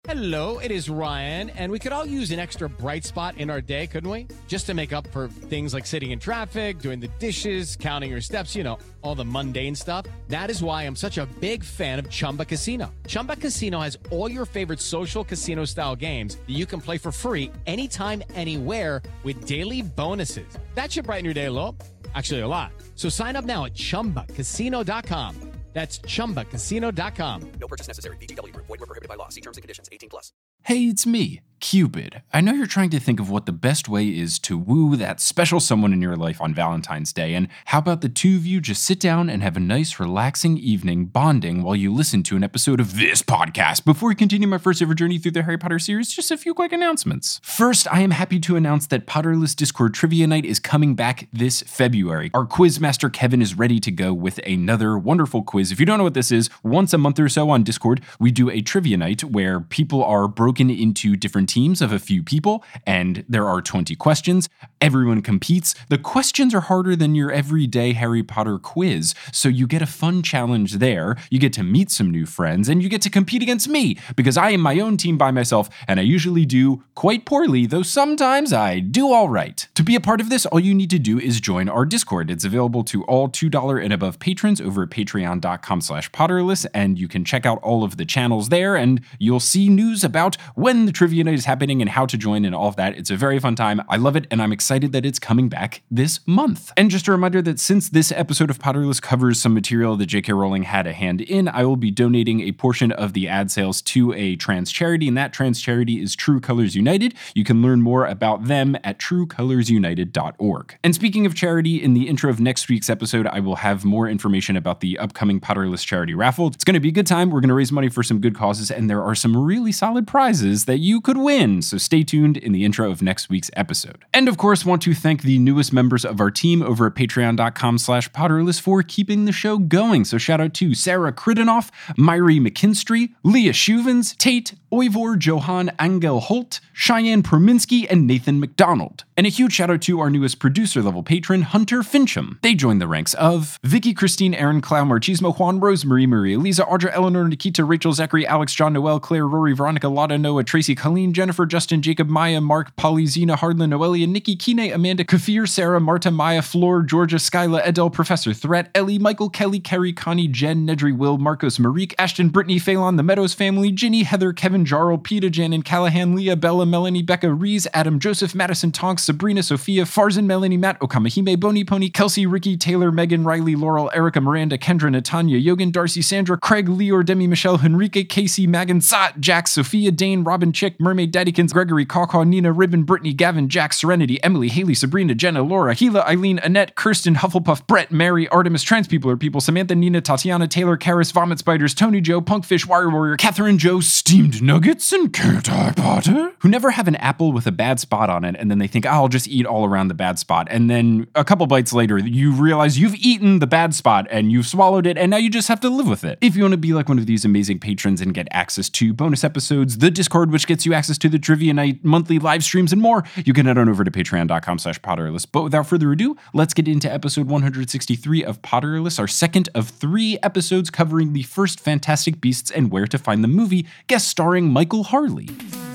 Hello, it is Ryan, and we could all use an extra bright spot in our day, couldn't we? Just to make up for things like sitting in traffic, doing the dishes, counting your steps, all the mundane stuff. That is why I'm such a big fan of Chumba Casino. Chumba Casino has all your favorite social casino-style games that you can play for free anytime, anywhere with daily bonuses. That should brighten your day a little. Actually, a lot. So sign up now at ChumbaCasino.com. That's ChumbaCasino.com. No purchase necessary. VGW Group. Void where prohibited by law. See terms and conditions. 18+. Hey, it's me, Cupid. I know you're trying to think of what the best way is to woo that special someone in your life on Valentine's Day, and how about the two of you just sit down and have a nice, relaxing evening bonding while you listen to an episode of this podcast. Before we continue my first ever journey through the Harry Potter series, just a few quick announcements. First, I am happy to announce that Potterless Discord Trivia Night is coming back this February. Our quiz master Kevin is ready to go with another wonderful quiz. If you don't know what this is, once a month or so on Discord, we do a trivia night where people are broken into different teams of a few people, and there are 20 questions. Everyone competes. The questions are harder than your everyday Harry Potter quiz, so you get a fun challenge there. You get to meet some new friends, and you get to compete against me, because I am my own team by myself, and I usually do quite poorly, though sometimes I do all right. To be a part of this, all you need to do is join our Discord. It's available to all $2 and above patrons over at patreon.com/Potterless, and you can check out all of the channels there, and you'll see news about when the trivia night is happening and how to join and all of that. It's a very fun time. I love it, and I'm excited that it's coming back this month. And just a reminder that since this episode of Potterless covers some material that J.K. Rowling had a hand in, I will be donating a portion of the ad sales to a trans charity, and that trans charity is True Colors United. You can learn more about them at truecolorsunited.org. And speaking of charity, in the intro of next week's episode, I will have more information about the upcoming Potterless charity raffle. It's going to be a good time. We're going to raise money for some good causes, and there are some really solid prizes that you could win, so stay tuned in the intro of next week's episode. And of course, want to thank the newest members of our team over at patreon.com/Potterless for keeping the show going. So shout out to Sarah Kridinoff, Myri McKinstry, Leah Shuvens, Tate, Oivor Johan Angel Holt, Cheyenne Prominski, and Nathan McDonald. And a huge shout out to our newest producer level patron, Hunter Fincham. They joined the ranks of Vicky, Christine, Aaron, Clow, Marchismo, Juan, Rosemary, Maria, Lisa, Audra, Eleanor, Nikita, Rachel, Zachary, Alex, John, Noel, Claire, Rory, Veronica, Lotta, Noah, Tracy, Colleen, Jennifer, Justin, Jacob, Maya, Mark, Polly, Zena, Hardlin, Noelia, Nikki, Kine, Amanda, Kafir, Sarah, Marta, Maya, Floor, Georgia, Skyla, Edel, Professor Threat, Ellie, Michael, Kelly, Kerry, Connie, Jen, Nedry, Will, Marcos, Marique, Ashton, Brittany, Phelan, The Meadows Family, Ginny, Heather, Kevin, Jarl, Peta, Jan, Callahan, Leah, Bella, Melanie, Becca, Rees, Adam, Joseph, Madison, Tonks, Sabrina, Sophia, Farzan, Melanie, Matt, Okamahime, Boney Pony, Kelsey, Ricky, Taylor, Megan, Riley, Laurel, Erica, Miranda, Kendra, Natanya, Yogan, Darcy, Sandra, Craig, Leor, Demi, Michelle, Henrique, Casey, Megan, Sat, Jack, Sophia, Dane, Robin, Chick, Mermaid, Daddykins, Gregory, Kawkaw, Nina, Ribbon, Brittany, Gavin, Jack, Serenity, Emily, Haley, Sabrina, Jenna, Laura, Gila, Eileen, Annette, Kirsten, Hufflepuff, Brett, Mary, Artemis, Trans People are People, Samantha, Nina, Tatiana, Taylor, Karis, Vomit Spiders, Tony, Joe, Punkfish, Wire Warrior, Catherine, Joe, Steamed Nuggets, and Can't I Potter? Who never have an apple with a bad spot on it, and then they think, I'll just eat all around the bad spot. And then a couple bites later, you realize you've eaten the bad spot and you've swallowed it, and now you just have to live with it. If you want to be like one of these amazing patrons and get access to bonus episodes, the Discord, which gets you access to the trivia night, monthly live streams, and more, you can head on over to patreon.com/Potterless. But without further ado, let's get into episode 163 of Potterless, our second of 3 episodes covering the first Fantastic Beasts and Where to Find the Movie, guest starring Michael Harley.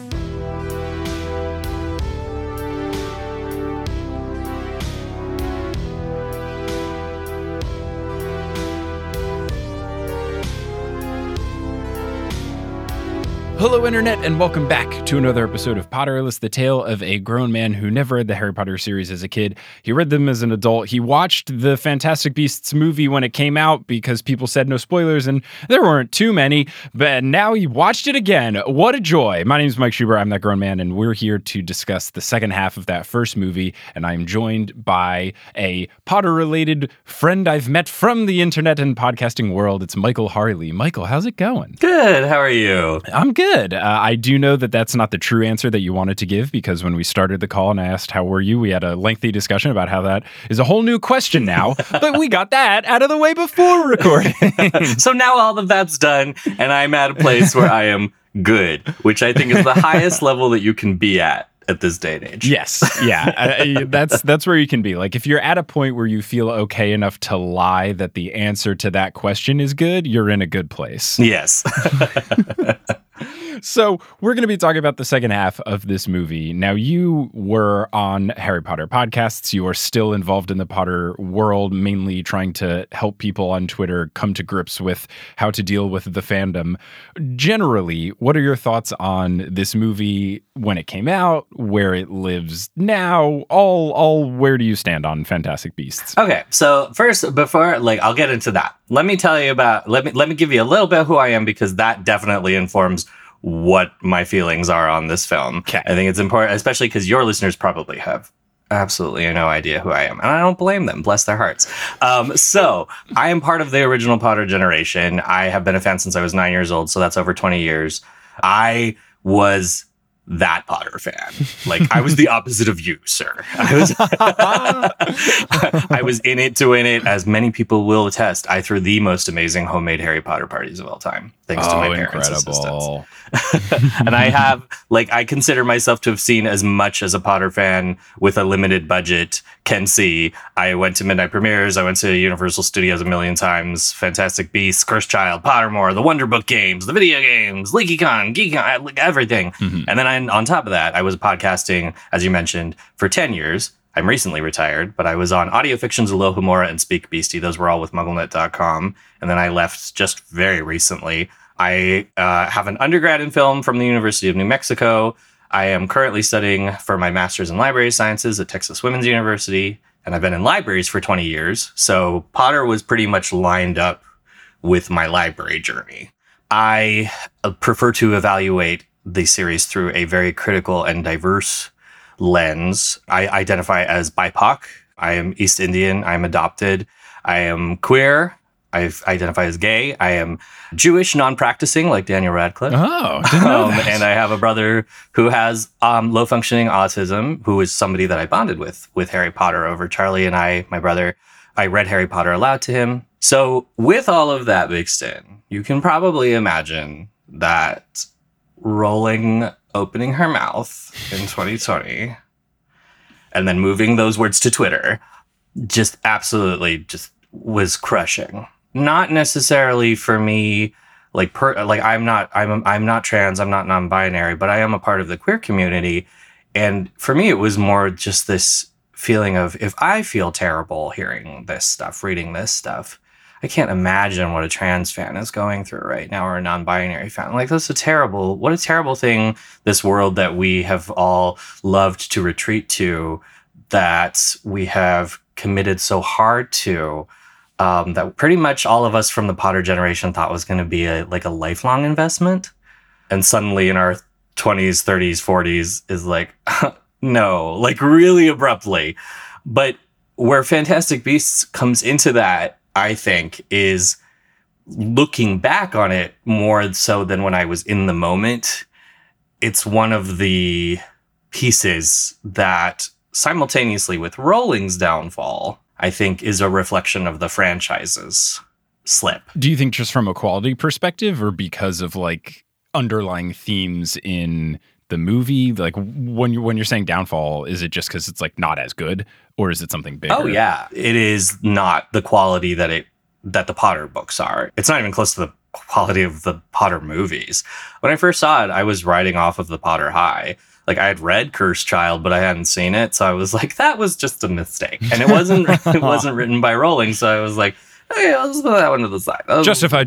Hello, Internet, and welcome back to another episode of Potterless, the tale of a grown man who never read the Harry Potter series as a kid. He read them as an adult. He watched the Fantastic Beasts movie when it came out because people said no spoilers, and there weren't too many, but now he watched it again. What a joy. My name is Mike Schubert. I'm that grown man, and we're here to discuss the second half of that first movie, and I'm joined by a Potter-related friend I've met from the internet and podcasting world. It's Michael Harley. Michael, how's it going? Good. How are you? I'm good. I do know that that's not the true answer that you wanted to give, because when we started the call and I asked how were you, we had a lengthy discussion about how that is a whole new question now, but we got that out of the way before recording. So now all of that's done, and I'm at a place where I am good, which I think is the highest level that you can be at this day and age. Yes. Yeah. That's where you can be. Like, if you're at a point where you feel okay enough to lie that the answer to that question is good, you're in a good place. Yes. So we're going to be talking about the second half of this movie. Now, you were on Harry Potter podcasts. You are still involved in the Potter world, mainly trying to help people on Twitter come to grips with how to deal with the fandom. Generally, what are your thoughts on this movie when it came out, where it lives now? All where do you stand on Fantastic Beasts? Okay, so first, before I'll get into that. Let me tell you about. Let me give you a little bit of who I am, because that definitely informs what my feelings are on this film. Okay. I think it's important, especially because your listeners probably have absolutely no idea who I am, and I don't blame them. Bless their hearts. So I am part of the original Potter generation. I have been a fan since I was 9 years old, so that's over 20 years. I was that Potter fan. I was the opposite of you, sir. I was in it to win it, as many people will attest. I threw the most amazing homemade Harry Potter parties of all time, thanks to my parents' assistance. And I have, I consider myself to have seen as much as a Potter fan with a limited budget can see. I went to midnight premieres. I went to Universal Studios a million times. Fantastic Beasts, Cursed Child, Pottermore, the Wonder Book games, the video games, LeakyCon, GeekCon, everything. Mm-hmm. And then on top of that, I was podcasting, as you mentioned, for 10 years. I'm recently retired, but I was on Audio Fiction's Alohomora and Speak Beastie. Those were all with MuggleNet.com. And then I left just very recently. I have an undergrad in film from the University of New Mexico. I am currently studying for my master's in library sciences at Texas Women's University, and I've been in libraries for 20 years. So Potter was pretty much lined up with my library journey. I prefer to evaluate the series through a very critical and diverse lens. I identify as BIPOC. I am East Indian. I'm adopted. I am queer. I identify as gay. I am Jewish, non-practicing, like Daniel Radcliffe. Oh, didn't know that. And I have a brother who has low-functioning autism, who is somebody that I bonded with Harry Potter over. Charlie and I, my brother, I read Harry Potter aloud to him. So with all of that mixed in, you can probably imagine that Rowling opening her mouth in 2020 and then moving those words to Twitter just absolutely just was crushing. Not necessarily for me, I'm not trans, I'm not non-binary, but I am a part of the queer community. And for me, it was more just this feeling of, if I feel terrible hearing this stuff, reading this stuff, I can't imagine what a trans fan is going through right now, or a non-binary fan. What a terrible thing, this world that we have all loved to retreat to, that we have committed so hard to, that pretty much all of us from the Potter generation thought was going to be a lifelong investment. And suddenly in our 20s, 30s, 40s is no, really abruptly. But where Fantastic Beasts comes into that, I think, is looking back on it more so than when I was in the moment. It's one of the pieces that simultaneously with Rowling's downfall, I think, is a reflection of the franchise's slip. Do you think just from a quality perspective, or because of underlying themes in the movie? When you're saying downfall, is it just because it's not as good, or is it something bigger? Oh yeah, it is not the quality that the Potter books are. It's not even close to the quality of the Potter movies. When I first saw it, I was riding off of the Potter high. I had read Cursed Child, but I hadn't seen it, so I was that was just a mistake, and it wasn't written by Rowling. So I was hey, let's put that one to the side. Justify.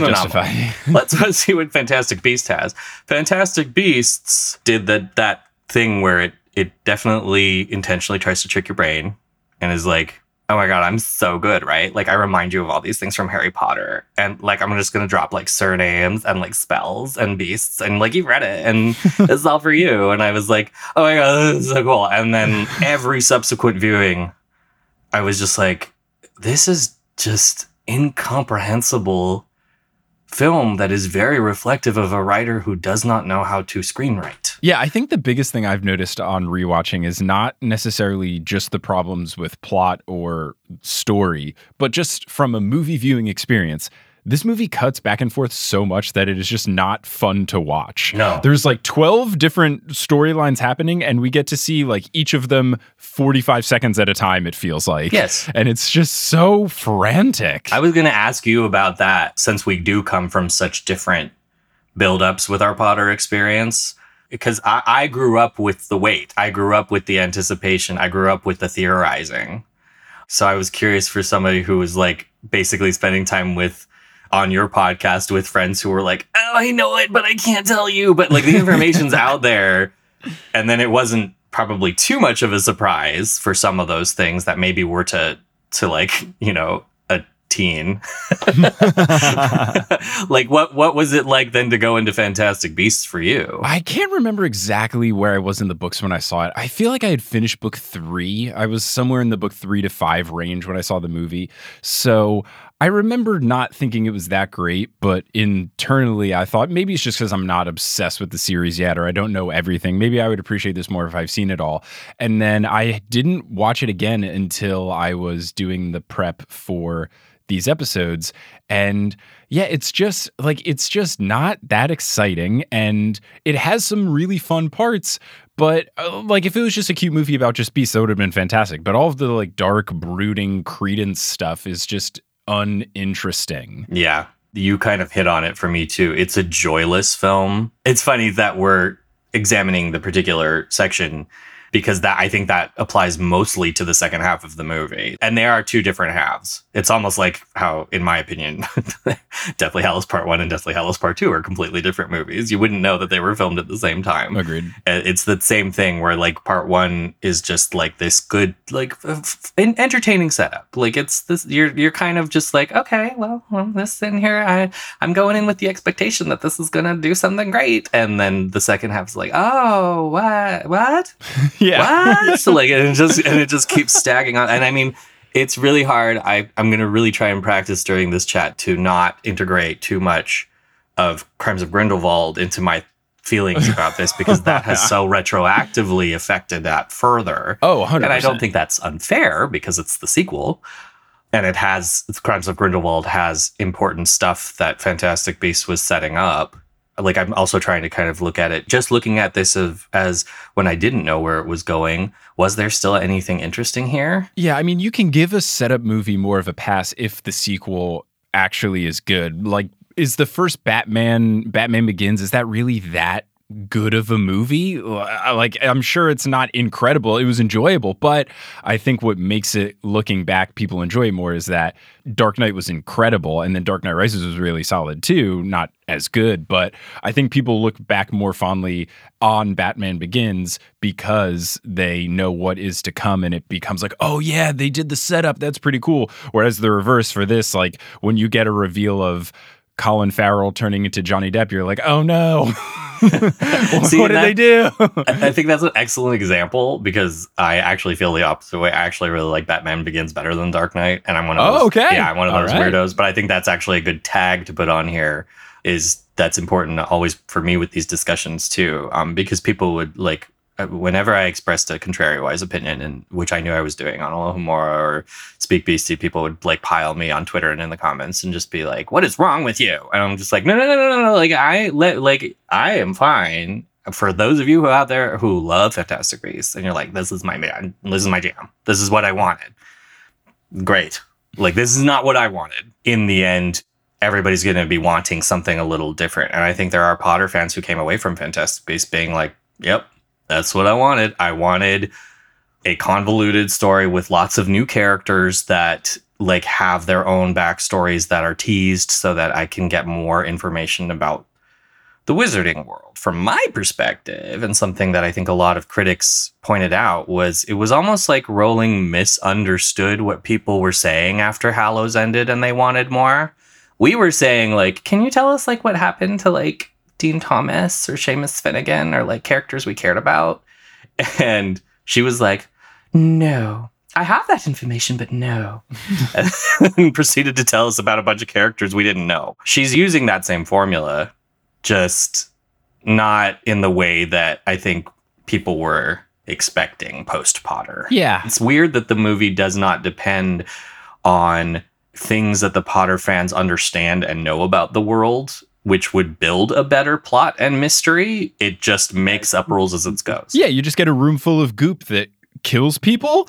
Let's see what Fantastic Beasts has. Fantastic Beasts did that thing where it definitely intentionally tries to trick your brain and is oh my God, I'm so good, right? I remind you of all these things from Harry Potter. And I'm just going to drop surnames and spells and beasts. And you've read it and it's all for you. And I was oh my God, this is so cool. And then every subsequent viewing, I was just this is just incomprehensible film that is very reflective of a writer who does not know how to screenwrite. Yeah, I think the biggest thing I've noticed on rewatching is not necessarily just the problems with plot or story, but just from a movie viewing experience. This movie cuts back and forth so much that it is just not fun to watch. No. There's 12 different storylines happening, and we get to see each of them 45 seconds at a time, it feels like. Yes. And it's just so frantic. I was going to ask you about that, since we do come from such different buildups with our Potter experience. Because I grew up with the wait. I grew up with the anticipation. I grew up with the theorizing. So I was curious for somebody who was like basically spending time on your podcast with friends who were like, oh, I know it, but I can't tell you. But like the information's out there. And then it wasn't probably too much of a surprise for some of those things that maybe were to like, you know, a teen. Like what was it like then to go into Fantastic Beasts for you? I can't remember exactly where I was in the books when I saw it. I feel like I had finished book 3. I was somewhere in the book 3 to 5 range when I saw the movie. So I remember not thinking it was that great, but internally I thought maybe it's just because I'm not obsessed with the series yet, or I don't know everything. Maybe I would appreciate this more if I've seen it all. And then I didn't watch it again until I was doing the prep for these episodes. And yeah, it's just not that exciting. And it has some really fun parts, but like if it was just a cute movie about just beasts, that would have been fantastic. But all of the like dark, brooding Credence stuff is just uninteresting. Yeah, you kind of hit on it for me too. It's a joyless film. It's funny that we're examining the particular section because I think that applies mostly to the second half of the movie. And they are two different halves. It's almost like how, in my opinion, Deathly Hallows Part 1 and Deathly Hallows Part 2 are completely different movies. You wouldn't know that they were filmed at the same time. Agreed. It's the same thing where like Part 1 is just like this good, like entertaining setup. Like it's this, you're kind of just like, okay, well this in here, I'm going in with the expectation that this is going to do something great. And then the second half is like, oh, what? Yeah. What? So like, and it just keeps stacking on. And I mean, it's really hard. I'm going to really try and practice during this chat to not integrate too much of Crimes of Grindelwald into my feelings about this because that has so retroactively affected that further. Oh, 100%. And I don't think that's unfair because it's the sequel. And Crimes of Grindelwald has important stuff that Fantastic Beasts was setting up. Like I'm also trying to kind of look at it, just looking at this as when I didn't know where it was going. Was there still anything interesting here? Yeah, I mean, you can give a setup movie more of a pass if the sequel actually is good. Like, is the first Batman Begins, is that really that good of a movie? Like, I'm sure it's not incredible. It was enjoyable, but I think what makes it, looking back, people enjoy it more is that Dark Knight was incredible, and then Dark Knight Rises was really solid too. Not as good, but I think people look back more fondly on Batman Begins because they know what is to come, and it becomes like, oh yeah, they did the setup. That's pretty cool. Whereas the reverse for this, like when you get a reveal of Colin Farrell turning into Johnny Depp, you're like, oh no. What did they do? I think that's an excellent example because I actually feel the opposite way. I actually really like Batman Begins better than Dark Knight, and I'm one of those. Okay. Yeah, I'm one of those weirdos. But I think that's actually a good tag to put on here. That's important always for me with these discussions too, because people would like. Whenever I expressed a contrariwise opinion, and which I knew I was doing on Alohomora or Speak Beastie, people would like pile me on Twitter and in the comments and just be like, "What is wrong with you?" And I'm just like, "No. Like I am fine." For those of you out there who love Fantastic Beasts, and you're like, "This is my man. This is my jam. This is what I wanted." Great. Like this is not what I wanted. In the end, everybody's going to be wanting something a little different, and I think there are Potter fans who came away from Fantastic Beasts being like, "Yep. That's what I wanted. I wanted a convoluted story with lots of new characters that like have their own backstories that are teased so that I can get more information about the wizarding world." From my perspective, and something that I think a lot of critics pointed out was it was almost like Rowling misunderstood what people were saying after Hallows ended and they wanted more. We were saying like, can you tell us like what happened to like Dean Thomas or Seamus Finnegan or like characters we cared about? And she was like, no, I have that information, but no. And proceeded to tell us about a bunch of characters we didn't know. She's using that same formula, just not in the way that I think people were expecting post-Potter. Yeah. It's weird that the movie does not depend on things that the Potter fans understand and know about the world, which would build a better plot and mystery. It just makes up rules as it goes. Yeah, you just get a room full of goop that kills people.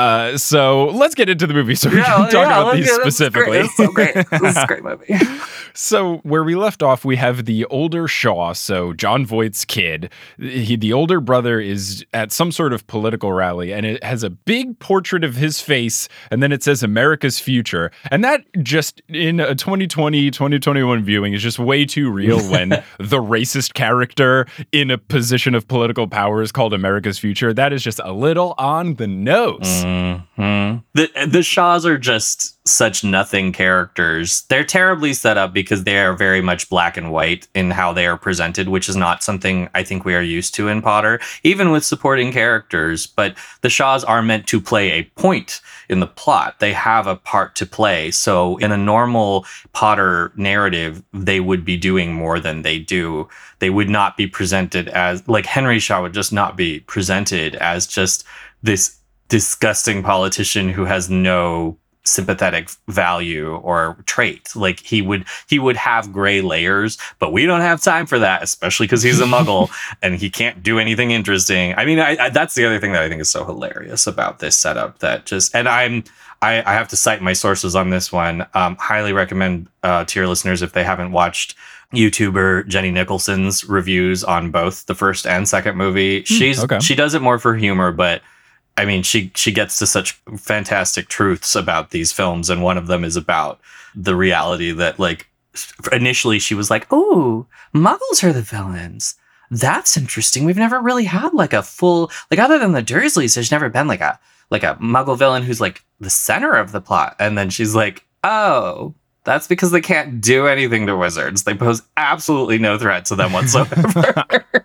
So let's get into the movie so we can talk about these specifically. It's so great. This is a great movie. So where we left off, we have the older Shaw, so Jon Voight's kid. The older brother is at some sort of political rally, and it has a big portrait of his face, and then it says America's future. And that just, in a 2020, 2021 viewing, is just way too real when the racist character in a position of political power is called America's future. That is just a little on the nose. Mm-hmm. The Shaws are just such nothing characters. They're terribly set up because they are very much black and white in how they are presented, which is not something I think we are used to in Potter, even with supporting characters. But the Shaws are meant to play a point in the plot. They have a part to play. So in a normal Potter narrative, they would be doing more than they do. They would not be presented as, like, Henry Shaw would just not be presented as just this disgusting politician who has no sympathetic value or trait. Like, he would have gray layers, but we don't have time for that, especially because he's a muggle and he can't do anything interesting. I mean, I that's the other thing that I think is so hilarious about this setup, that just, and I have to cite my sources on this one. Highly recommend to your listeners, if they haven't watched YouTuber Jenny Nicholson's reviews on both the first and second movie. She does it more for humor, but I mean, she gets to such fantastic truths about these films, and one of them is about the reality that, like, initially she was like, "Oh, Muggles are the villains. That's interesting. We've never really had like a full, like, other than the Dursleys, there's never been like a Muggle villain who's like the center of the plot." And then she's like, "Oh, that's because they can't do anything to wizards. They pose absolutely no threat to them whatsoever."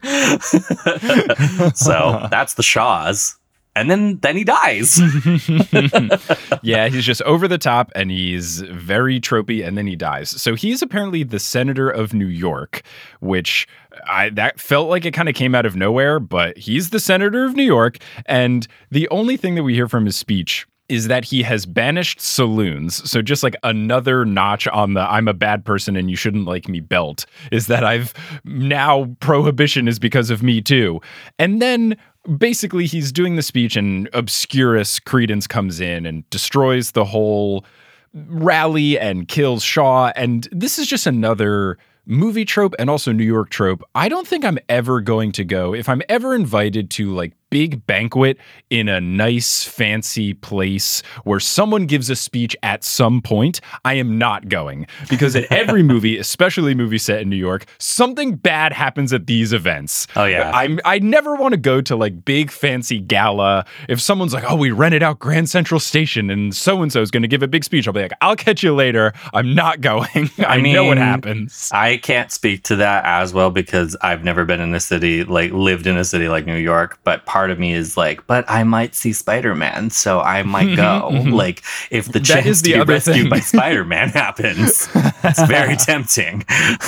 So that's the Shaws. And then he dies. Yeah, he's just over the top and he's very tropey, and then he dies. So he's apparently the senator of New York, which that felt like it kind of came out of nowhere, but he's the senator of New York. And the only thing that we hear from his speech is that he has banished saloons. So just like another notch on the "I'm a bad person and you shouldn't like me" belt, is that I've now prohibition is because of me too. And then basically he's doing the speech and Obscurus Credence comes in and destroys the whole rally and kills Shaw. And this is just another movie trope and also New York trope. I don't think I'm ever going to go, if I'm ever invited to like big banquet in a nice fancy place where someone gives a speech at some point, I am not going, because in every movie, especially movie set in New York, something bad happens at these events. Oh yeah. I never want to go to like big fancy gala. If someone's like, "Oh, we rented out Grand Central Station and so-and-so is going to give a big speech," I'll be like, "I'll catch you later. I'm not going." I mean, know what happens. I can't speak to that as well because I've never been in a city, like lived in a city like New York, but part of me is like, but I might see Spider-Man, so I might go. Like, if the chance to be rescued by Spider-Man happens, it's very tempting.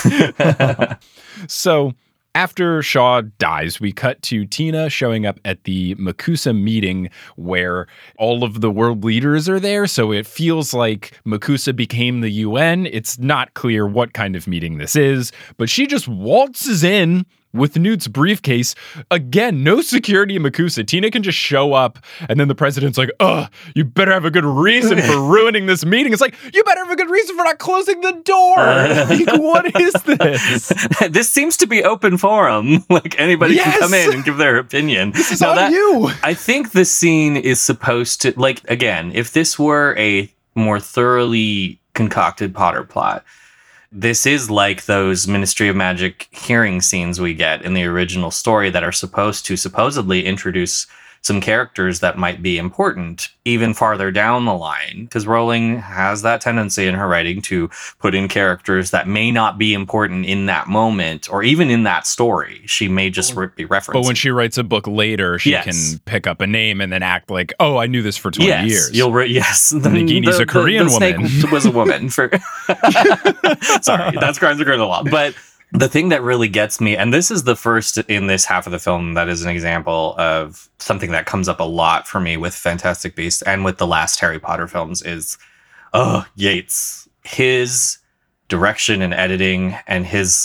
So after Shaw dies, we cut to Tina showing up at the MACUSA meeting where all of the world leaders are there. So it feels like MACUSA became the UN. It's not clear what kind of meeting this is, but she just waltzes in with Newt's briefcase. Again, no security in MACUSA. Tina can just show up, and then the president's like, "You better have a good reason for ruining this meeting." It's like, you better have a good reason for not closing the door. Like, what is this? This seems to be open forum. Like, anybody can come in and give their opinion. This is on you. I think this scene is supposed to, like, again, if this were a more thoroughly concocted Potter plot, this is like those Ministry of Magic hearing scenes we get in the original story that are supposed to supposedly introduce some characters that might be important even farther down the line, because Rowling has that tendency in her writing to put in characters that may not be important in that moment or even in that story. She may just be referenced. But when she writes a book later, she can pick up a name and then act like, "Oh, I knew this for 20 years. Nagini's a Korean woman. Snake was a woman. Sorry, that's Crimes of Grindelwald. But the thing that really gets me, and this is the first in this half of the film that is an example of something that comes up a lot for me with Fantastic Beasts and with the last Harry Potter films, is Yates. His direction and editing and his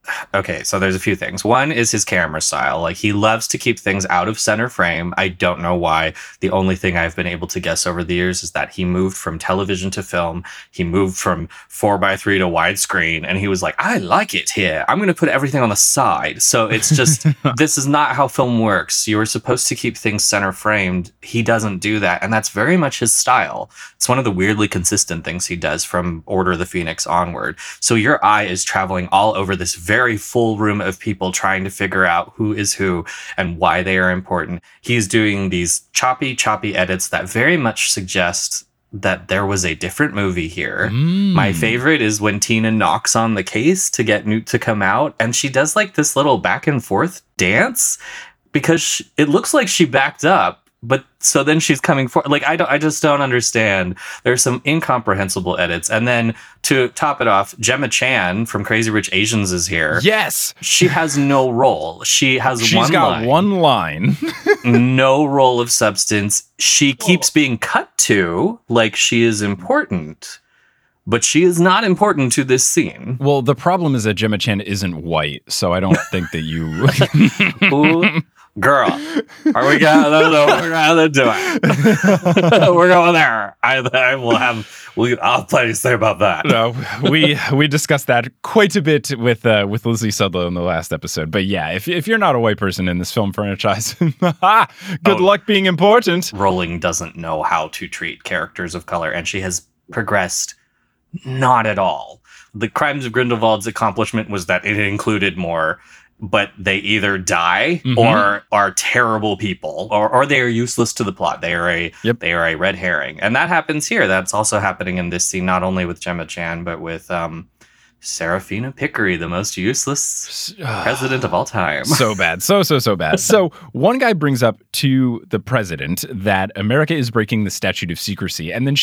okay, so there's a few things. One is his camera style. Like, he loves to keep things out of center frame. I don't know why. The only thing I've been able to guess over the years is that he moved from television to film. He moved from 4:3 to widescreen, and he was like, I like it here. I'm going to put everything on the side. So it's just, this is not how film works. You are supposed to keep things center framed. He doesn't do that, and that's very much his style. It's one of the weirdly consistent things he does from Order of the Phoenix onward. So your eye is traveling all over this very full room of people trying to figure out who is who and why they are important. He's doing these choppy edits that very much suggest that there was a different movie here. My favorite is when Tina knocks on the case to get Newt to come out, and she does like this little back and forth dance because it looks like she backed up. But so then she's coming forward. Like, I just don't understand. There's some incomprehensible edits. And then to top it off, Gemma Chan from Crazy Rich Asians is here. Yes. She has no role. She's got one line. No role of substance. She keeps being cut to like she is important, but she is not important to this scene. Well, the problem is that Gemma Chan isn't white, so I don't think that you... Ooh, girl, are we going? No, we're gonna do it. We're going there. I will have. I'll have plenty to say about that. No, we discussed that quite a bit with Lizzie Sudlow in the last episode. But yeah, if you're not a white person in this film franchise, good luck being important. Rowling doesn't know how to treat characters of color, and she has progressed not at all. The Crimes of Grindelwald's accomplishment was that it included more. But they either die or are terrible people, or they are useless to the plot. They are a red herring, and that happens here. That's also happening in this scene, not only with Gemma Chan, but with Serafina Pickery, the most useless president of all time. So bad. So bad. So one guy brings up to the president that America is breaking the statute of secrecy. And then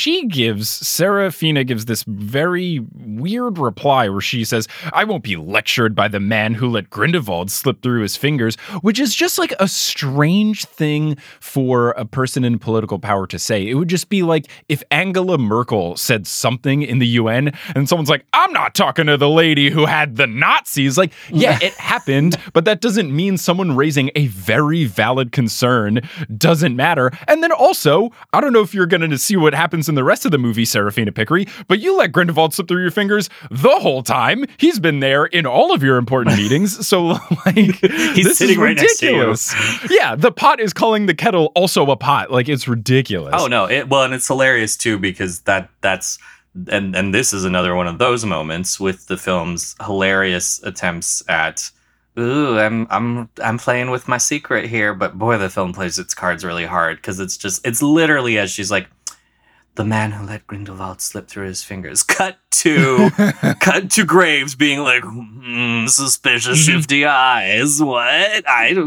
Serafina gives this very weird reply where she says, I won't be lectured by the man who let Grindelwald slip through his fingers, which is just like a strange thing for a person in political power to say. It would just be like if Angela Merkel said something in the UN and someone's like, I'm not talking to the lady who had the Nazis. Like, yeah, it happened, but that doesn't mean someone raising a very valid concern doesn't matter. And then also, I don't know if you're going to see what happens in the rest of the movie, Serafina Pickery, but you let Grindelwald slip through your fingers the whole time. He's been there in all of your important meetings. So, like, he's sitting right next to you. Yeah, the pot is calling the kettle also a pot. Like, it's ridiculous. Oh, no. And it's hilarious, too, because that's... And this is another one of those moments with the film's hilarious attempts at, ooh, I'm playing with my secret here, but boy, the film plays its cards really hard because it's literally as she's like, the man who let Grindelwald slip through his fingers. Cut to Graves being like, suspicious, shifty eyes. What?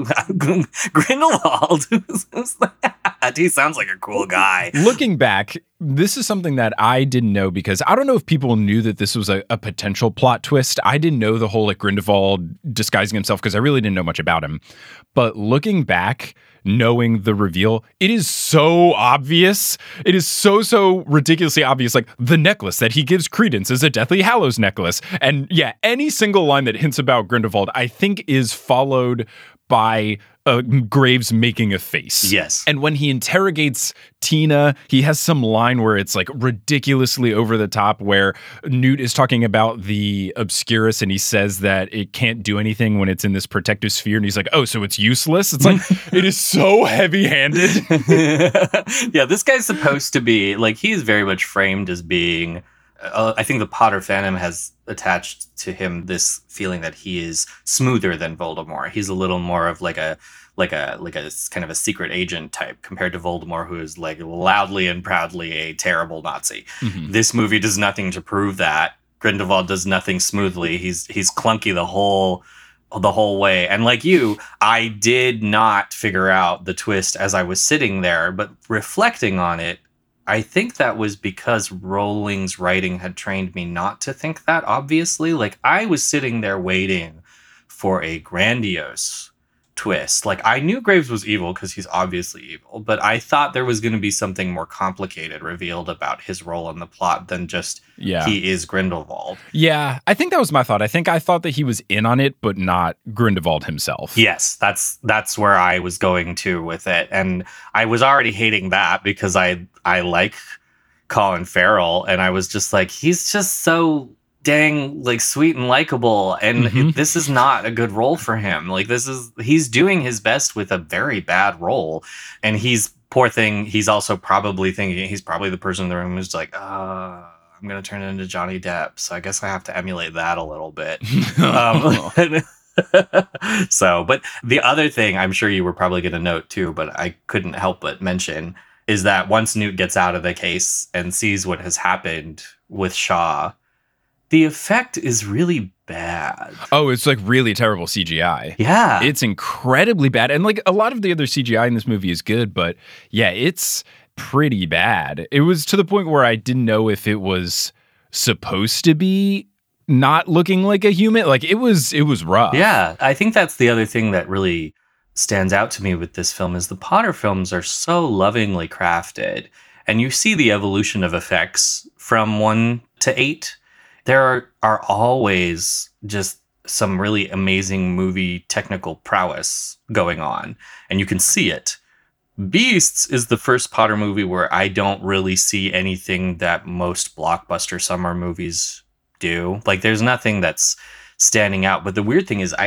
Grindelwald. He sounds like a cool guy. Looking back, this is something that I didn't know because I don't know if people knew that this was a potential plot twist. I didn't know the whole like Grindelwald disguising himself because I really didn't know much about him. But looking back, knowing the reveal, it is so obvious. It is so ridiculously obvious. Like the necklace that he gives credence is a Deathly Hallows necklace. And yeah, any single line that hints about Grindelwald, I think is followed by Graves making a face. Yes. And when he interrogates Tina, he has some line where it's like ridiculously over the top where Newt is talking about the Obscurus and he says that it can't do anything when it's in this protective sphere. And he's like, oh, so it's useless? It's like, it is so heavy-handed. Yeah, this guy's supposed to be, like, he's very much framed as being... I think the Potter fandom has attached to him this feeling that he is smoother than Voldemort. He's a little more of like a kind of a secret agent type compared to Voldemort, who is like loudly and proudly a terrible Nazi. Mm-hmm. This movie does nothing to prove that. Grindelwald does nothing smoothly. He's clunky the whole way. And like you, I did not figure out the twist as I was sitting there, but reflecting on it, I think that was because Rowling's writing had trained me not to think that, obviously. Like, I was sitting there waiting for a grandiose twist. Like, I knew Graves was evil because he's obviously evil, but I thought there was going to be something more complicated revealed about his role in the plot than just he is Grindelwald. Yeah, I think that was my thought. I thought that he was in on it, but not Grindelwald himself. Yes, that's where I was going to with it. And I was already hating that because I like Colin Farrell, and I was just like, he's just so dang like sweet and likable, and this is not a good role for him. Like, he's doing his best with a very bad role, and poor thing, he's also probably thinking, he's probably the person in the room who's like, I'm gonna turn it into Johnny Depp, so I guess I have to emulate that a little bit. So, but the other thing I'm sure you were probably gonna note too, but I couldn't help but mention, is that once Newt gets out of the case and sees what has happened with Shaw, the effect is really bad. Oh, it's like really terrible CGI. Yeah. It's incredibly bad. And like a lot of the other CGI in this movie is good, but yeah, it's pretty bad. It was to the point where I didn't know if it was supposed to be not looking like a human. Like, it was rough. Yeah. I think that's the other thing that really stands out to me with this film is the Potter films are so lovingly crafted, and you see the evolution of effects from 1 to 8. There are always just some really amazing movie technical prowess going on, and you can see it. Beasts is the first Potter movie where I don't really see anything that most blockbuster summer movies do. Like, there's nothing that's standing out. But the weird thing is,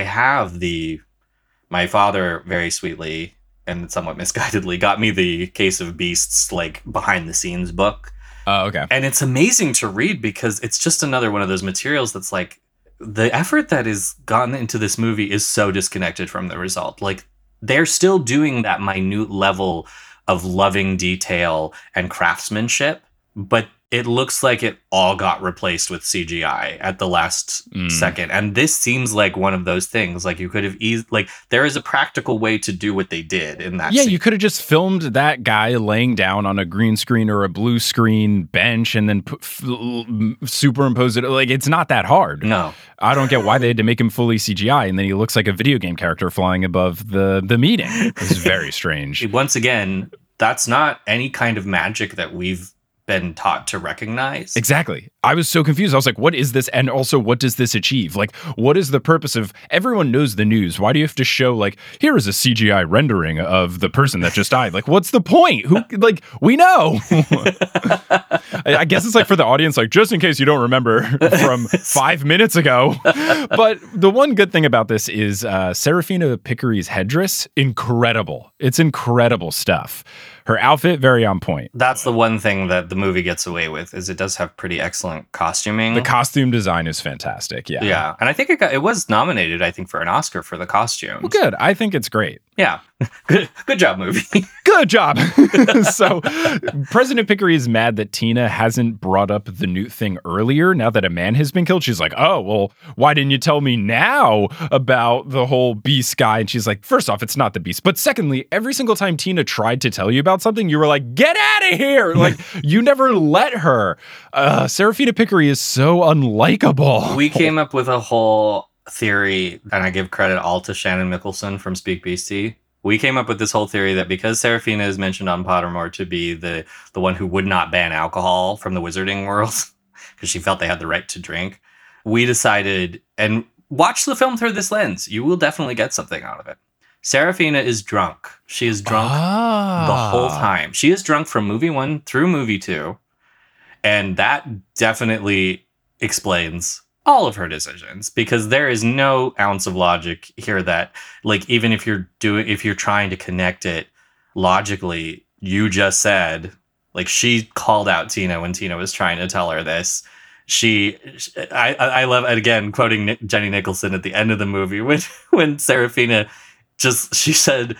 my father very sweetly and somewhat misguidedly got me the Case of Beasts, like, behind the scenes book. Oh, okay. And it's amazing to read because it's just another one of those materials that's like, the effort that is gotten into this movie is so disconnected from the result. Like, they're still doing that minute level of loving detail and craftsmanship, but it looks like it all got replaced with CGI at the last second. And this seems like one of those things. Like, you could have there is a practical way to do what they did in that scene. You could have just filmed that guy laying down on a green screen or a blue screen bench and then superimpose it. Like, it's not that hard. No. I don't get why they had to make him fully CGI, and then he looks like a video game character flying above the meeting. It's very strange. Once again, that's not any kind of magic that we've been taught to recognize. Exactly. I was so confused. I was like, what is this? And also, what does this achieve? Like, what is the purpose of, everyone knows the news. Why do you have to show, like, here is a CGI rendering of the person that just died? Like, what's the point? We know. I guess it's like for the audience, like, just in case you don't remember from 5 minutes ago. But the one good thing about this is Serafina Picquery's headdress, incredible. It's incredible stuff. Her outfit, very on point. That's the one thing that the movie gets away with, is it does have pretty excellent costuming. The costume design is fantastic, yeah. Yeah, and I think it was nominated, I think, for an Oscar for the costumes. Well, good. I think it's great. Yeah. Good job, movie. Good job. So President Picquery is mad that Tina hasn't brought up the Newt thing earlier. Now that a man has been killed, she's like, oh, well, why didn't you tell me now about the whole beast guy? And she's like, first off, it's not the beast. But secondly, every single time Tina tried to tell you about something, you were like, get out of here. Like, you never let her. Serafina Picquery is so unlikable. We came up with a whole theory, and I give credit all to Shannon Mickelson from Speak Beastie. We came up with this whole theory that because Serafina is mentioned on Pottermore to be the one who would not ban alcohol from the wizarding world, because she felt they had the right to drink, we decided, and watch the film through this lens, you will definitely get something out of it. Serafina is drunk. She is drunk the whole time. She is drunk from movie 1 through movie 2, and that definitely explains all of her decisions, because there is no ounce of logic here that, like, even if you're trying to connect it logically, you just said, like, she called out Tina when Tina was trying to tell her this. I love, again, quoting Jenny Nicholson at the end of the movie when Serafina she said,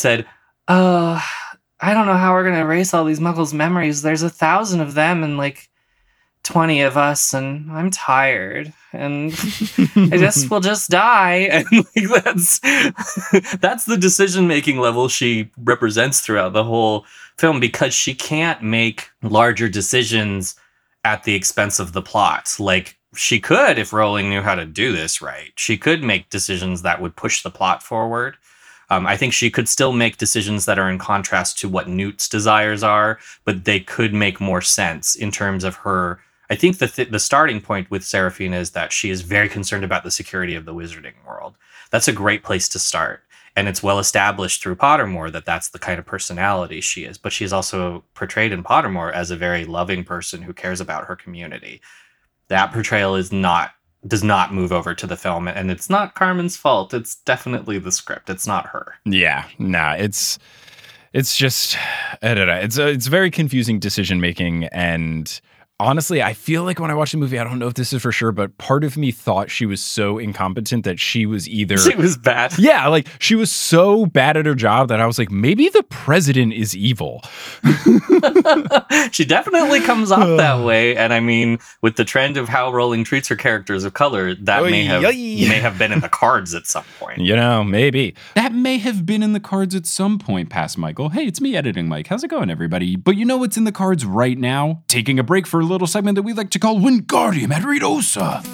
I don't know how we're going to erase all these Muggles memories. There's 1,000 of them and like 20 of us, and I'm tired, and we'll just die. And like, that's the decision-making level she represents throughout the whole film, because she can't make larger decisions at the expense of the plot. Like, she could, if Rowling knew how to do this right, she could make decisions that would push the plot forward. I think she could still make decisions that are in contrast to what Newt's desires are, but they could make more sense in terms of her. I think the starting point with Seraphina is that she is very concerned about the security of the wizarding world. That's a great place to start. And it's well established through Pottermore that that's the kind of personality she is. But she's also portrayed in Pottermore as a very loving person who cares about her community. That portrayal does not move over to the film. And it's not Carmen's fault. It's definitely the script. It's not her. Yeah, it's just, I don't know. It's very confusing decision making, and honestly, I feel like when I watched the movie, I don't know if this is for sure, but part of me thought she was so incompetent that she was either... She was bad. Yeah, like she was so bad at her job that I was like, maybe the president is evil. She definitely comes off that way. And I mean, with the trend of how Rowling treats her characters of color, that may have been in the cards at some point. You know, maybe. That may have been in the cards at some point past Michael. Hey, it's me editing Mike. How's it going, everybody? But you know what's in the cards right now? Taking a break for a little segment that we like to call Wingardium Adredosa.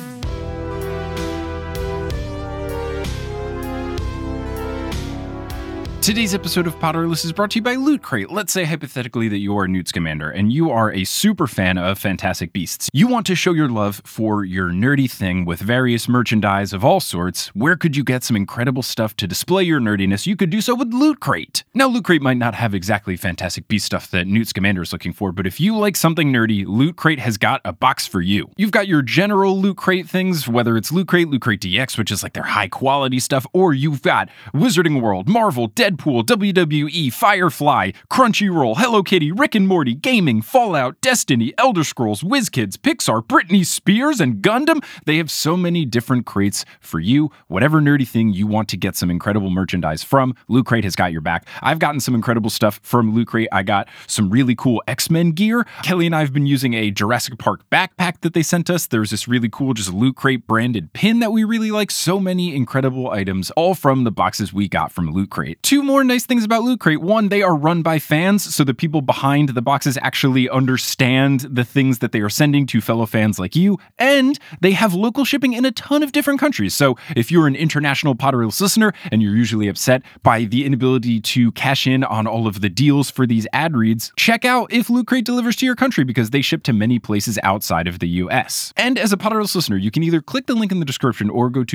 Today's episode of Potterless is brought to you by Loot Crate. Let's say hypothetically that you are Newt Scamander and you are a super fan of Fantastic Beasts. You want to show your love for your nerdy thing with various merchandise of all sorts. Where could you get some incredible stuff to display your nerdiness? You could do so with Loot Crate. Now, Loot Crate might not have exactly Fantastic Beast stuff that Newt Scamander is looking for, but if you like something nerdy, Loot Crate has got a box for you. You've got your general Loot Crate things, whether it's Loot Crate DX, which is like their high quality stuff, or you've got Wizarding World, Marvel, Deadpool, WWE, Firefly, Crunchyroll, Hello Kitty, Rick and Morty, Gaming, Fallout, Destiny, Elder Scrolls, WizKids, Pixar, Britney Spears, and Gundam. They have so many different crates for you. Whatever nerdy thing you want to get some incredible merchandise from, Loot Crate has got your back. I've gotten some incredible stuff from Loot Crate. I got some really cool X-Men gear. Kelly and I have been using a Jurassic Park backpack that they sent us. There's this really cool just Loot Crate branded pin that we really like. So many incredible items, all from the boxes we got from Loot Crate. Two more nice things about Loot Crate. One, they are run by fans, so the people behind the boxes actually understand the things that they are sending to fellow fans like you, and they have local shipping in a ton of different countries. So if you're an international Potterless listener and you're usually upset by the inability to cash in on all of the deals for these ad reads, check out if Loot Crate delivers to your country because they ship to many places outside of the US. And as a Potterless listener, you can either click the link in the description or go to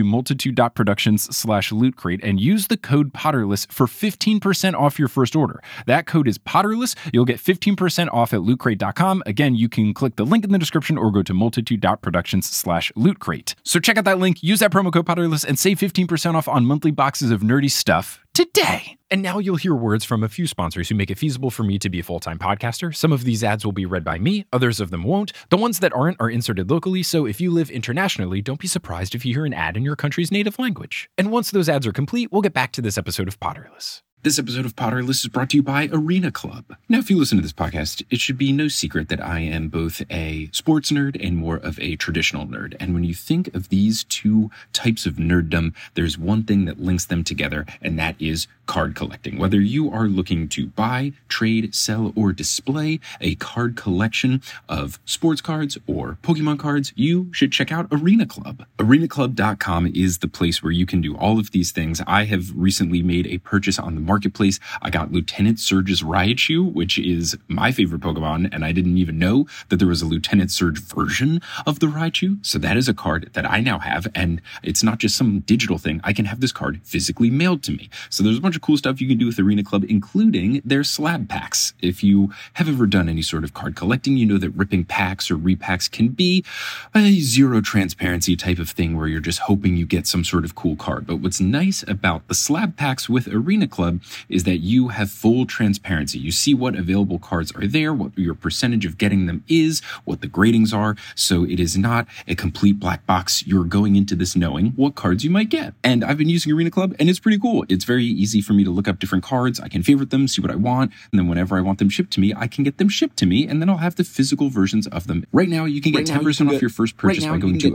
multitude.productions/Loot Crate and use the code Potterless for 15% off your first order. That code is Potterless. You'll get 15% off at lootcrate.com. Again, you can click the link in the description or go to multitude.productions/Loot Crate. So check out that link, use that promo code Potterless, and save 15% off on monthly boxes of nerdy stuff today. And now you'll hear words from a few sponsors who make it feasible for me to be a full-time podcaster. Some of these ads will be read by me, others of them won't. The ones that aren't are inserted locally, so if you live internationally, don't be surprised if you hear an ad in your country's native language. And once those ads are complete, we'll get back to this episode of Potterless. This episode of Potterless is brought to you by Arena Club. Now, if you listen to this podcast, it should be no secret that I am both a sports nerd and more of a traditional nerd. And when you think of these two types of nerddom, there's one thing that links them together, and that is card collecting. Whether you are looking to buy, trade, sell, or display a card collection of sports cards or Pokemon cards, you should check out Arena Club. ArenaClub.com is the place where you can do all of these things. I have recently made a purchase on the marketplace. I got Lieutenant Surge's Raichu, which is my favorite Pokemon, and I didn't even know that there was a Lieutenant Surge version of the Raichu. So that is a card that I now have, and it's not just some digital thing. I can have this card physically mailed to me. So there's a bunch of cool stuff you can do with Arena Club, including their slab packs. If you have ever done any sort of card collecting, you know that ripping packs or repacks can be a zero transparency type of thing where you're just hoping you get some sort of cool card. But what's nice about the slab packs with Arena Club is that you have full transparency. You see what available cards are there, what your percentage of getting them is, what the gradings are. So it is not a complete black box. You're going into this knowing what cards you might get. And I've been using Arena Club, and it's pretty cool. It's very easy for me to look up different cards. I can favorite them, see what I want, and then whenever I want them shipped to me, I can get them shipped to me, and then I'll have the physical versions of them. Right now, you can get 10% off your first purchase by going to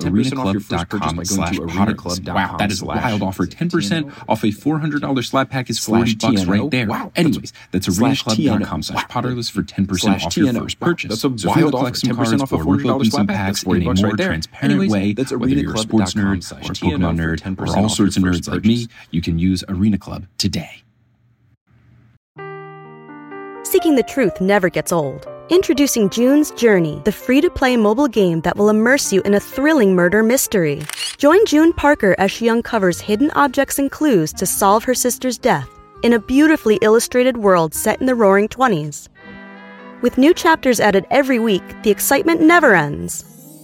arenaclub.com/Potterless. Wow, that is a wild offer. 10% off a $400 slab pack is $42. $10 right there. Wow. Anyways, that's arenaclub.com/Potterless for 10% off your first purchase. That's a so wild feel to offer. collect some 10% cards off a or rip $40 open some flat pack. packs That's in a $40 more right there. transparent Anyways, way. that's Whether you're a sports nerd or a Pokemon nerd or all sorts of nerds like me, you can use Arena Club today. Seeking the truth never gets old. Introducing June's Journey, the free-to-play mobile game that will immerse you in a thrilling murder mystery. Join June Parker as she uncovers hidden objects and clues to solve her sister's death in a beautifully illustrated world set in the Roaring '20s. With new chapters added every week, the excitement never ends.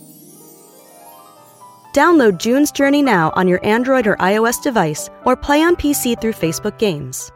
Download June's Journey now on your Android or iOS device, or play on PC through Facebook Games.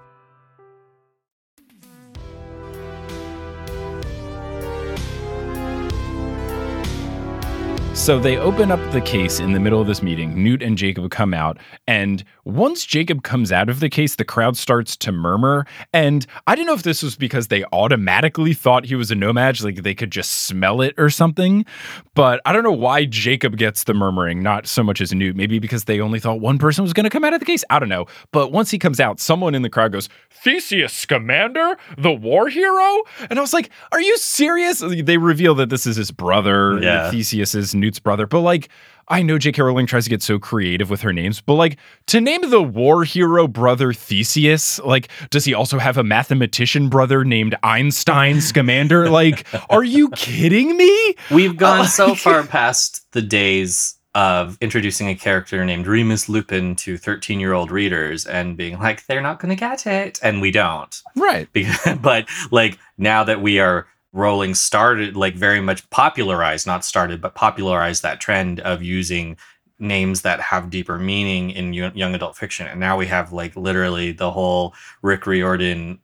So they open up the case in the middle of this meeting. Newt and Jacob come out. And once Jacob comes out of the case, the crowd starts to murmur. And I don't know if this was because they automatically thought he was a no-maj, like they could just smell it or something. But I don't know why Jacob gets the murmuring, not so much as Newt. Maybe because they only thought one person was going to come out of the case. I don't know. But once he comes out, someone in the crowd goes, "Theseus Scamander, the war hero?" And I was like, are you serious? They reveal that this is his brother. Yeah. Theseus is Newt's brother. But like, I know J.K. Rowling tries to get so creative with her names, but like, to name the war hero brother Theseus, like, does he also have a mathematician brother named Einstein Scamander? Like, are you kidding me? We've gone so far past the days of introducing a character named Remus Lupin to 13-year-old readers and being like, they're not going to get it. And we don't. Right. But like, now that we are Rowling started, like, very much popularized, not started, but popularized that trend of using names that have deeper meaning in young adult fiction. And now we have like literally the whole Rick Riordan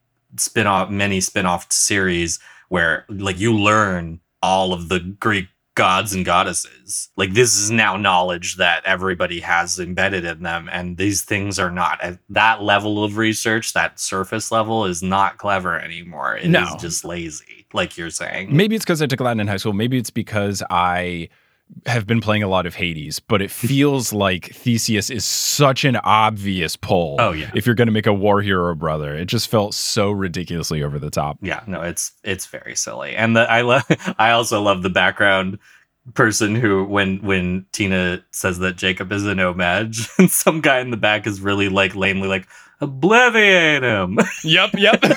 many spin-off series where like you learn all of the Greek gods and goddesses. Like, this is now knowledge that everybody has embedded in them, and these things are not at that level of research. That surface level is not clever anymore. It is just lazy, like you're saying. Maybe it's because I took Latin in high school. Maybe it's because I have been playing a lot of Hades, but it feels like Theseus is such an obvious pull. Oh, yeah. If you're going to make a war hero brother, it just felt so ridiculously over the top. Yeah, no, it's very silly. And I also love the background person who, when Tina says that Jacob is a no-maj, and some guy in the back is really like lamely like, "Obliviate him." Yep.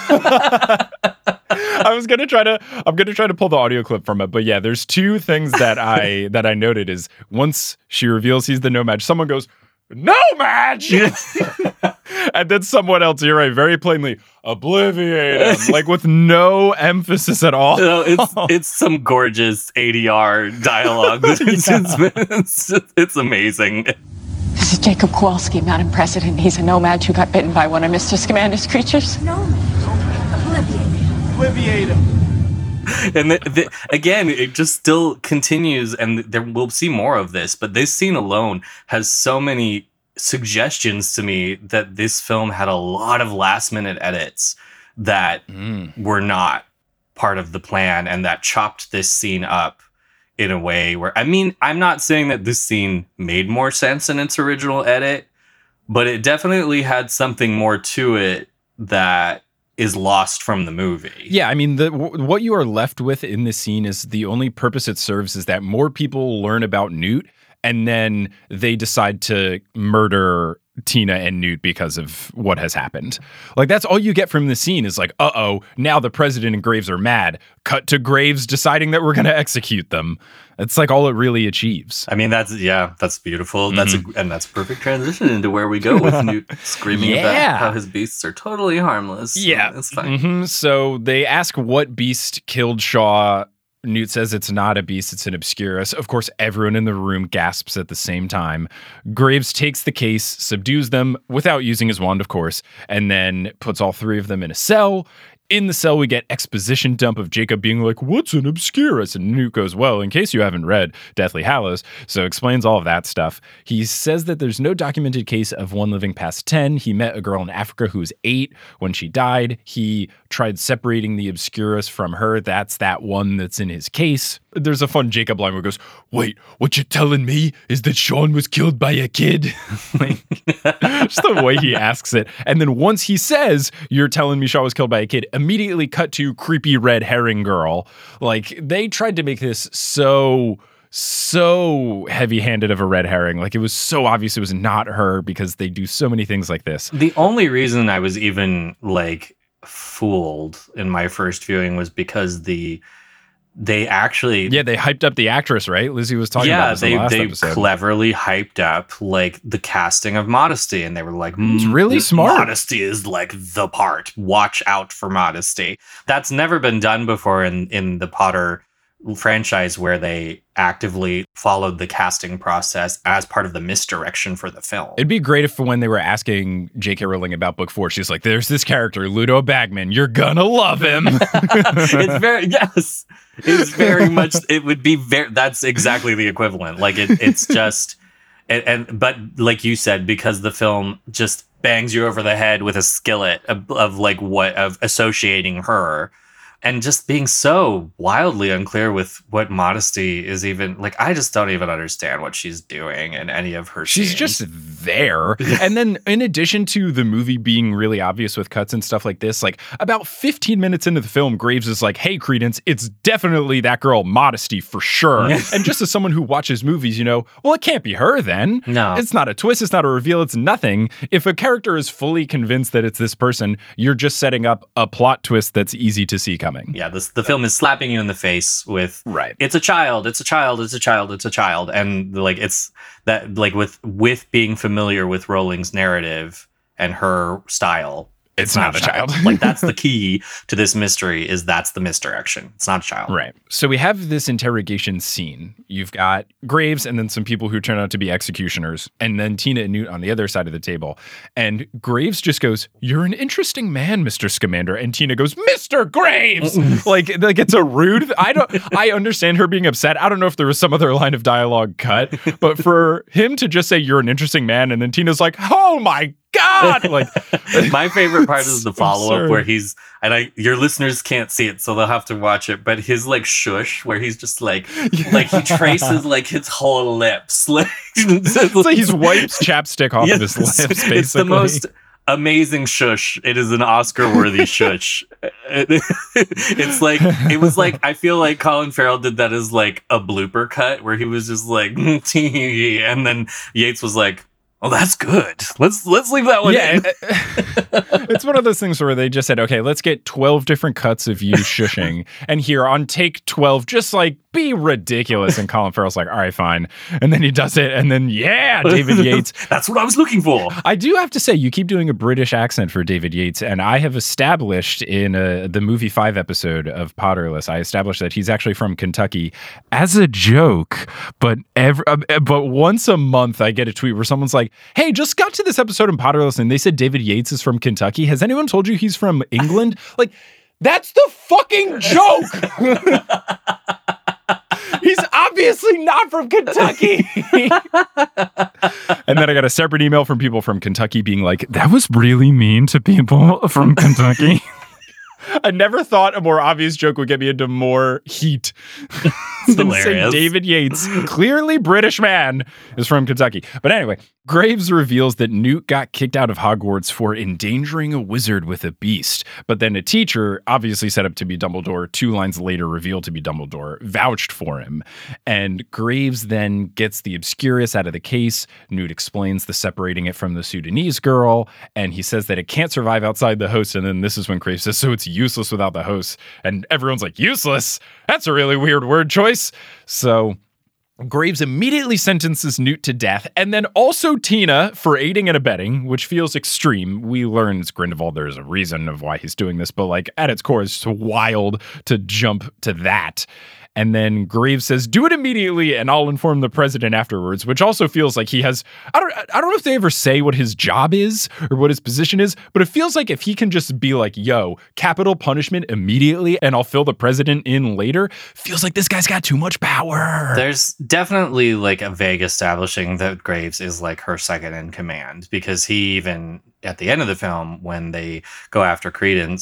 I'm gonna try to pull the audio clip from it, but yeah, there's two things that I noted is once she reveals he's the no-maj, someone goes, "No-maj!" And then someone else, you're right, very plainly, "Obliviate him," like with no emphasis at all. No, it's some gorgeous ADR dialogue. It's amazing. This is Jacob Kowalski, Madam President. He's a no-maj who got bitten by one of Mr. Scamander's creatures. No, obliviate him. And again, it just still continues, and we'll see more of this, but this scene alone has so many suggestions to me that this film had a lot of last-minute edits that were not part of the plan and that chopped this scene up in a way where, I mean, I'm not saying that this scene made more sense in its original edit, but it definitely had something more to it that is lost from the movie. Yeah, I mean, what you are left with in this scene is the only purpose it serves is that more people learn about Newt, and then they decide to murder Tina and Newt because of what has happened. Like, that's all you get from the scene is like, uh-oh, now the president and Graves are mad. Cut to Graves deciding that we're going to execute them. It's like all it really achieves. I mean, that's beautiful. Mm-hmm. That's a perfect transition into where we go with Newt screaming about how his beasts are totally harmless. Yeah. That's fine. Mm-hmm. So they ask what beast killed Shaw. Newt says it's not a beast, it's an Obscurus. Of course, everyone in the room gasps at the same time. Graves takes the case, subdues them without using his wand, of course, and then puts all three of them in a cell. In the cell, we get exposition dump of Jacob being like, "What's an Obscurus?" And Newt goes, "Well, in case you haven't read Deathly Hallows," so explains all of that stuff. He says that there's no documented case of one living past 10. He met a girl in Africa who was 8 when she died. He tried separating the Obscurus from her. That's that one that's in his case. There's a fun Jacob line where he goes, "Wait, what you're telling me is that Sean was killed by a kid?" Like, just the way he asks it. And then once he says, "You're telling me Sean was killed by a kid," immediately cut to creepy red herring girl. Like, they tried to make this so heavy-handed of a red herring. Like, it was so obvious it was not her because they do so many things like this. The only reason I was even like fooled in my first viewing was because they hyped up the actress, right? Lizzie was talking about this in the last episode. They cleverly hyped up like the casting of Modesty, and they were like, it's really smart. Modesty is like the part. Watch out for Modesty. That's never been done before in the Potter franchise, where they actively followed the casting process as part of the misdirection for the film. It'd be great if when they were asking J.K. Rowling about book 4, she's like, "There's this character, Ludo Bagman. You're gonna love him." It's very much, it would be that's exactly the equivalent. Like it's just, but like you said, because the film just bangs you over the head with a skillet of associating her, and just being so wildly unclear with what Modesty is even, like, I just don't even understand what she's doing in any of her She's scenes. just there. And then in addition to the movie being really obvious with cuts and stuff like this, like about 15 minutes into the film, Graves is like, "Hey, Credence, it's definitely that girl Modesty for sure." And just as someone who watches movies, well, it can't be her then. No. It's not a twist. It's not a reveal. It's nothing. If a character is fully convinced that it's this person, you're just setting up a plot twist that's easy to see coming. Yeah, the film is slapping you in the face with, right, it's a child, it's a child, it's a child, it's a child. And like, it's that, like, with being familiar with Rowling's narrative and her style, it's not a child. Like, that's the key to this mystery, is that's the misdirection. It's not a child. Right. So we have this interrogation scene. You've got Graves and then some people who turn out to be executioners, and then Tina and Newt on the other side of the table. And Graves just goes, "You're an interesting man, Mr. Scamander." And Tina goes, "Mr. Graves!" like it's a rude. I understand her being upset. I don't know if there was some other line of dialogue cut, but for him to just say, "You're an interesting man," and then Tina's like, "Oh my God!" Like, my favorite part is the follow-up where your listeners can't see it, so they'll have to watch it, but his like shush, where he's just like he traces like his whole lips. Like, it's like he's wipes chapstick off of his lips, basically. It's the most amazing shush. It is an Oscar-worthy shush. It's like, it was like, I feel like Colin Farrell did that as like a blooper cut where he was just like, and then Yates was like, "Oh, that's good. Let's leave that one in." It's one of those things where they just said, "Okay, let's get 12 different cuts of you shushing. And here on take 12, just like be ridiculous." And Colin Farrell's like, "All right, fine." And then he does it. And then, David Yates. That's what I was looking for. I do have to say, you keep doing a British accent for David Yates. And I have established in the Movie 5 episode of Potterless, I established that he's actually from Kentucky as a joke. But once a month, I get a tweet where someone's like, "Hey, just got to this episode in Potterless and they said David Yates is from Kentucky. Has anyone told you he's from England?" Like, that's the fucking joke. He's obviously not from Kentucky. And then I got a separate email from people from Kentucky being like, "That was really mean to people from Kentucky." I never thought a more obvious joke would get me into more heat. It's hilarious. David Yates, clearly British man, is from Kentucky. But anyway, Graves reveals that Newt got kicked out of Hogwarts for endangering a wizard with a beast. But then a teacher, obviously set up to be Dumbledore, 2 lines later revealed to be Dumbledore, vouched for him. And Graves then gets the Obscurus out of the case. Newt explains the separating it from the Sudanese girl. And he says that it can't survive outside the host. And then this is when Graves says, "So it's useless without the host." And everyone's like, "Useless? That's a really weird word choice." So Graves immediately sentences Newt to death, and then also Tina for aiding and abetting, which feels extreme. We learn it's Grindelwald. There's a reason of why he's doing this, but like at its core, it's just wild to jump to that. And then Graves says, "Do it immediately and I'll inform the president afterwards," which also feels like he has, I don't know if they ever say what his job is or what his position is, but it feels like if he can just be like, "Yo, capital punishment immediately and I'll fill the president in later," feels like this guy's got too much power. There's definitely like a vague establishing that Graves is like her second in command, because he even at the end of the film, when they go after Credence,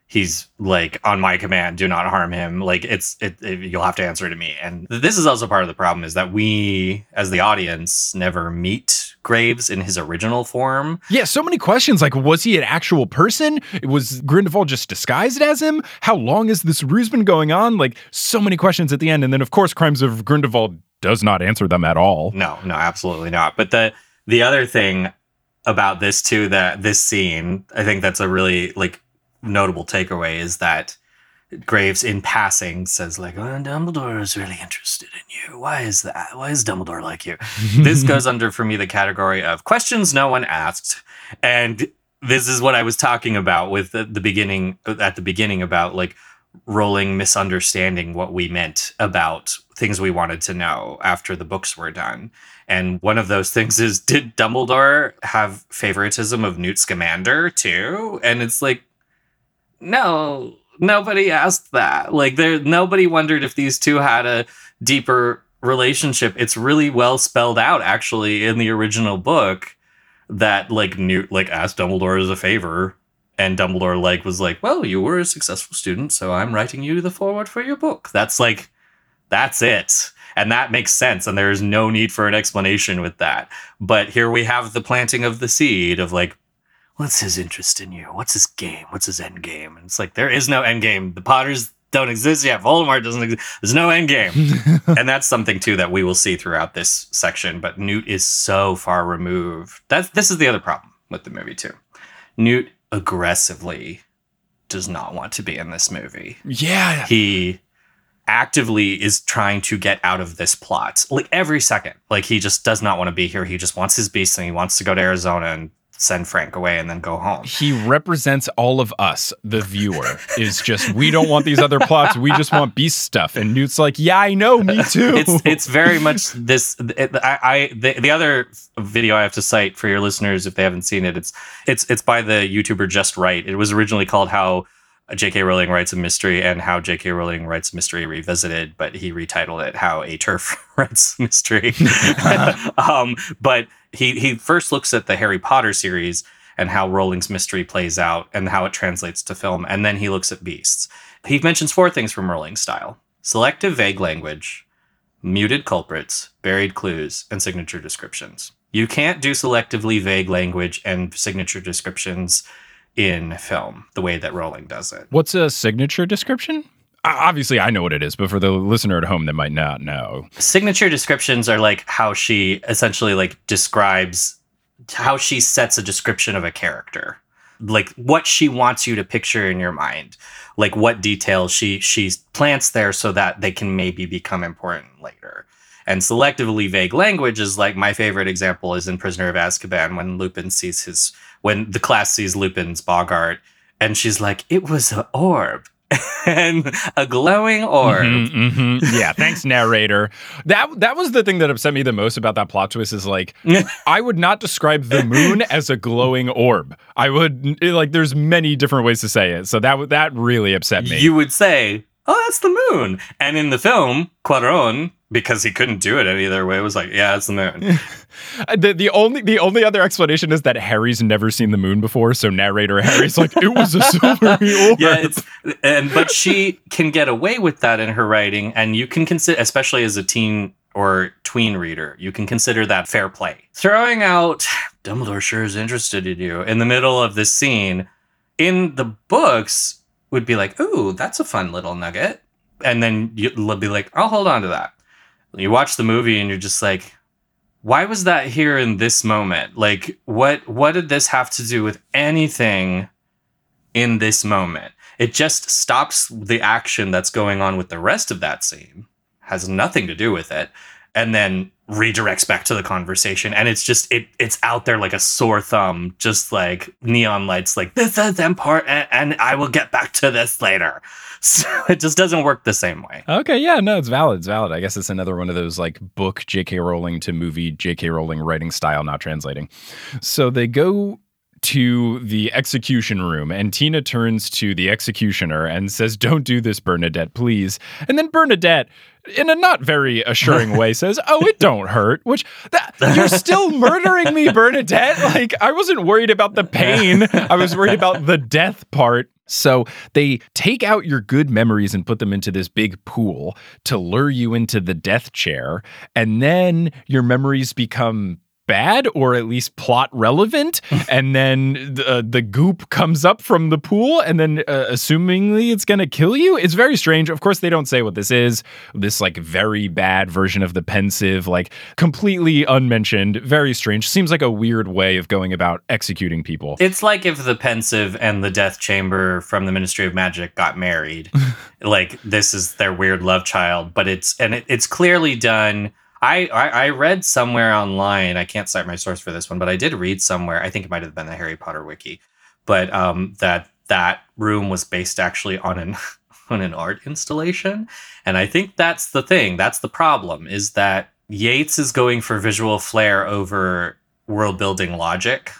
he's like, on my command, do not harm him. Like you'll have to answer to me. And this is also part of the problem, is that we, as the audience, never meet Graves in his original form. Yeah, so many questions. Like, was he an actual person? Was Grindelwald just disguised as him? How long has this ruse been going on? Like, so many questions at the end. And then, of course, Crimes of Grindelwald does not answer them at all. No, absolutely not. But the other thing about this too, that this scene, I think that's a really like notable takeaway, is that Graves in passing says like, oh, Dumbledore is really interested in you. Why is that? Why is Dumbledore like you? This goes under, for me, the category of questions no one asked. And this is what I was talking about with at the beginning about like Rowling misunderstanding what we meant about things we wanted to know after the books were done. And one of those things is, did Dumbledore have favoritism of Newt Scamander too? And it's like, no, nobody asked that. Like, nobody wondered if these two had a deeper relationship. It's really well spelled out, actually, in the original book, that like Newt like asked Dumbledore as a favor, and Dumbledore like was like, well, you were a successful student, so I'm writing you the foreword for your book. That's it. And that makes sense. And there's no need for an explanation with that. But here we have the planting of the seed of like, what's his interest in you? What's his game? What's his end game? And it's like, there is no end game. The Potters don't exist yet. Voldemort doesn't exist. There's no end game. And that's something too that we will see throughout this section. But Newt is so far removed. This is the other problem with the movie too. Newt aggressively does not want to be in this movie. Yeah. He actively is trying to get out of this plot. Like every second. Like he just does not want to be here. He just wants his beast and he wants to go to Arizona and send Frank away and then go home. He represents all of us, the viewer. Is just, we don't want these other plots. We just want beast stuff. And Newt's like, yeah, I know, me too. It's very much this. The other video I have to cite for your listeners, if they haven't seen it, it's by the YouTuber Just Right. It was originally called How J.K. Rowling Writes a Mystery and How J.K. Rowling Writes a Mystery Revisited, but he retitled it How A Turf Writes Mystery. But he first looks at the Harry Potter series and how Rowling's mystery plays out and how it translates to film, and then he looks at beasts. He mentions 4 things from Rowling's style: selective vague language, muted culprits, buried clues, and signature descriptions. You can't do selectively vague language and signature descriptions in film the way that Rowling does it. What's a signature description? Obviously, I know what it is, but for the listener at home that might not know. Signature descriptions are like how she essentially like describes how she sets a description of a character. Like what she wants you to picture in your mind. Like what details she plants there so that they can maybe become important later. And selectively vague language is like, my favorite example is in Prisoner of Azkaban when the class sees Lupin's Bogart and she's like, it was an orb. And a glowing orb. Yeah, thanks, narrator. That was the thing that upset me the most about that plot twist is like, I would not describe the moon as a glowing orb. I would, like, there's many different ways to say it. So that really upset me. You would say, oh, that's the moon. And in the film, Cuarón, because he couldn't do it any other way, was like, yeah, it's the moon. The only other explanation is that Harry's never seen the moon before, so narrator Harry's like, it was a silvery orb. Yeah, but she can get away with that in her writing, and you can consider, especially as a teen or tween reader, you can consider that fair play. Throwing out, Dumbledore sure is interested in you, in the middle of this scene, in the books, would be like, ooh, that's a fun little nugget. And then you'll be like, I'll hold on to that. You watch the movie and you're just like, why was that here in this moment? Like, what did this have to do with anything in this moment? It just stops the action that's going on with the rest of that scene. Has nothing to do with it. And then redirects back to the conversation. And it's just, it's out there like a sore thumb, just like neon lights, like, this is important and I will get back to this later. So it just doesn't work the same way. Okay, yeah, no, it's valid. It's valid. I guess it's another one of those like book J.K. Rowling to movie J.K. Rowling writing style, not translating. So they go to the execution room, and Tina turns to the executioner and says, "Don't do this, Bernadette, please." And then Bernadette, in a not very assuring way, says, "Oh, it don't hurt," which you're still murdering me, Bernadette. Like, I wasn't worried about the pain. I was worried about the death part. So they take out your good memories and put them into this big pool to lure you into the death chair. And then your memories become bad, or at least plot relevant, and then the goop comes up from the pool, and then assumingly it's gonna kill you. It's very strange. Of course, they don't say what this is. This like very bad version of the pensive, like completely unmentioned, very strange. Seems like a weird way of going about executing people. It's like if the pensive and the death chamber from the Ministry of Magic got married. Like, this is their weird love child, but it's clearly done. I read somewhere online, I can't cite my source for this one, but I did read somewhere, I think it might have been the Harry Potter wiki, but that room was based actually on an art installation. And I think that's the thing. That's the problem, is that Yates is going for visual flair over world building logic.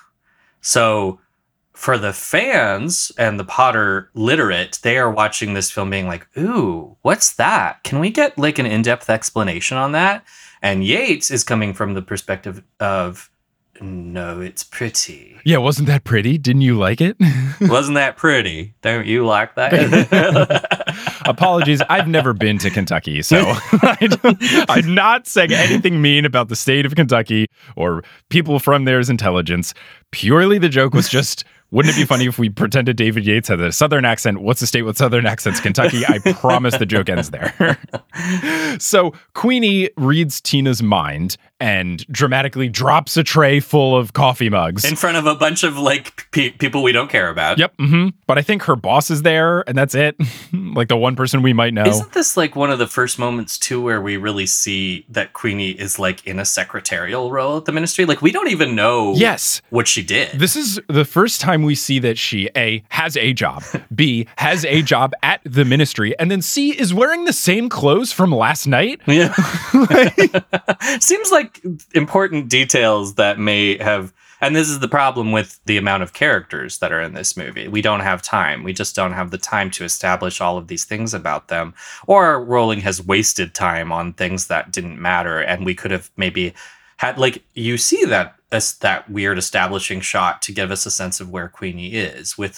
So for the fans and the Potter literate, they are watching this film being like, ooh, what's that? Can we get like an in-depth explanation on that? And Yates is coming from the perspective of, no, it's pretty. Yeah, wasn't that pretty? Didn't you like it? Wasn't that pretty? Don't you like that? Apologies, I've never been to Kentucky, so I'm not saying anything mean about the state of Kentucky or people from there's intelligence. Purely the joke was just, wouldn't it be funny if we pretended David Yates had a Southern accent? What's the state with Southern accents? Kentucky. I promise the joke ends there. So Queenie reads Tina's mind and dramatically drops a tray full of coffee mugs. In front of a bunch of like people we don't care about. Yep. But I think her boss is there and that's it. Like the one person we might know. Isn't this like one of the first moments too where we really see that Queenie is like in a secretarial role at the ministry? Like, we don't even know what she did. This is the first time we see that she A, has a job, B, has a job at the ministry, and then C, is wearing the same clothes from last night. Yeah. Seems like important details that may have, and this is the problem with the amount of characters that are in this movie. We don't have time. We just don't have the time to establish all of these things about them. Or Rowling has wasted time on things that didn't matter, and we could have maybe had, like, you see that weird establishing shot to give us a sense of where Queenie is with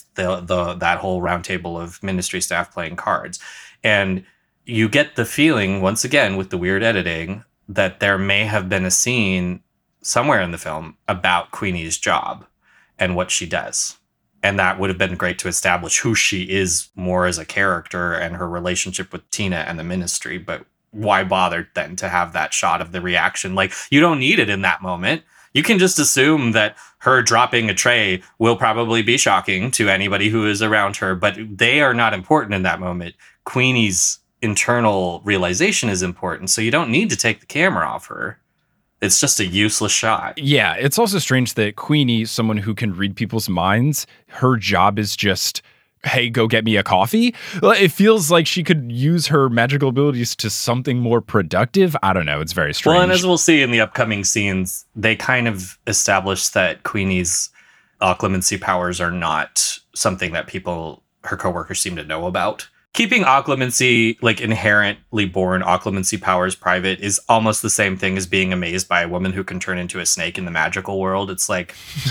that whole round table of ministry staff playing cards. And you get the feeling, once again, with the weird editing, that there may have been a scene somewhere in the film about Queenie's job and what she does. And that would have been great to establish who she is more as a character and her relationship with Tina and the ministry. But why bother then to have that shot of the reaction? Like, you don't need it in that moment. You can just assume that her dropping a tray will probably be shocking to anybody who is around her, but they are not important in that moment. Queenie's internal realization is important, so you don't need to take the camera off her. It's just a useless shot. Yeah, it's also strange that Queenie, someone who can read people's minds, her job is just, hey, go get me a coffee. It feels like she could use her magical abilities to something more productive. I don't know. It's very strange. Well, and as we'll see in the upcoming scenes, they kind of establish that Queenie's occlumency powers are not something that her coworkers seem to know about. Keeping occlumency, like inherently born occlumency powers, private is almost the same thing as being amazed by a woman who can turn into a snake in the magical world. It's like,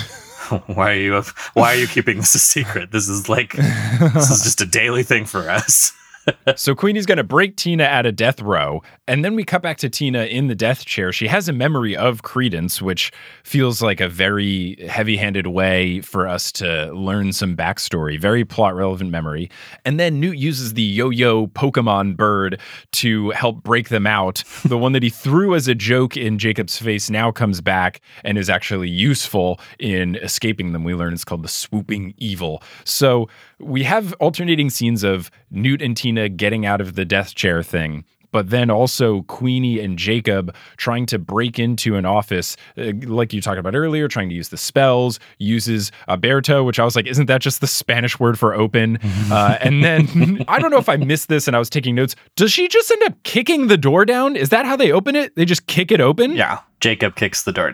why are you keeping this a secret? This is just a daily thing for us. So Queenie's going to break Tina at a death row, and then we cut back to Tina in the death chair. She has a memory of Credence, which feels like a very heavy-handed way for us to learn some backstory, very plot-relevant memory. And then Newt uses the yo-yo Pokemon bird to help break them out. The one that he threw as a joke in Jacob's face now comes back and is actually useful in escaping them. We learn it's called the Swooping Evil. So we have alternating scenes of Newt and Tina getting out of the death chair thing, but then also Queenie and Jacob trying to break into an office, like you talked about earlier, trying to use the spells, uses aberto, which I was like, isn't that just the Spanish word for open? And then, I don't know if I missed this and I was taking notes. Does she just end up kicking the door down? Is that how they open it? They just kick it open? Yeah, Jacob kicks the door down.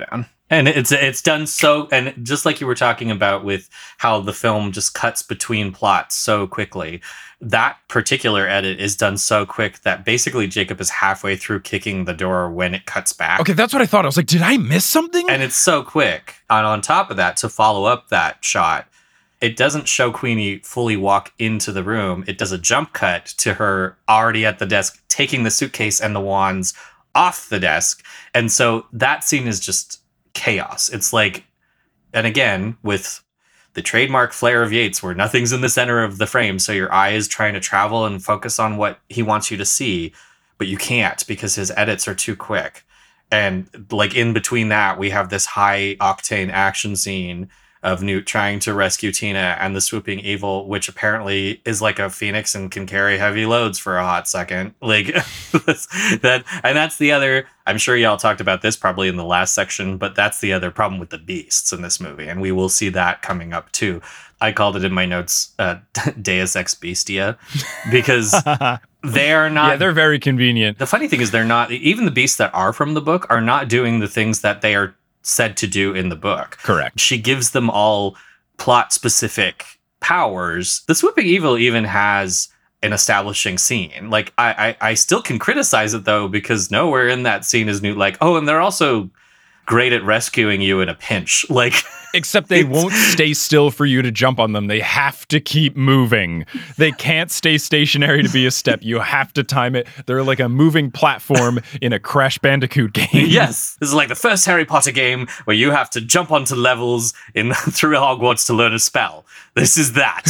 And it's done so, and just like you were talking about with how the film just cuts between plots so quickly, that particular edit is done so quick that basically Jacob is halfway through kicking the door when it cuts back. Okay, that's what I thought. I was like, did I miss something? And it's so quick. And on top of that, to follow up that shot, it doesn't show Queenie fully walk into the room. It does a jump cut to her already at the desk, taking the suitcase and the wands off the desk. And so that scene is just chaos. It's like, and again, with the trademark flair of Yates, where nothing's in the center of the frame, so your eye is trying to travel and focus on what he wants you to see, but you can't because his edits are too quick. And like in between that, we have this high octane action scene of Newt trying to rescue Tina and the swooping evil, which apparently is like a phoenix and can carry heavy loads for a hot second. Like that's the other, I'm sure y'all talked about this probably in the last section, but that's the other problem with the beasts in this movie. And we will see that coming up too. I called it in my notes, Deus Ex Bestia, because they are not. Yeah, they're very convenient. The funny thing is they're not, even the beasts that are from the book are not doing the things that they are said to do in the book. Correct. She gives them all plot specific powers. The swooping evil even has an establishing scene. Like I still can criticize it though, because nowhere in that scene is Newt like, oh, and they're also great at rescuing you in a pinch. Like, except they won't stay still for you to jump on them. They have to keep moving. They can't stay stationary to be a step. You have to time it. They're like a moving platform in a Crash Bandicoot game. Yes. This is like the first Harry Potter game where you have to jump onto levels in through Hogwarts to learn a spell. This is that.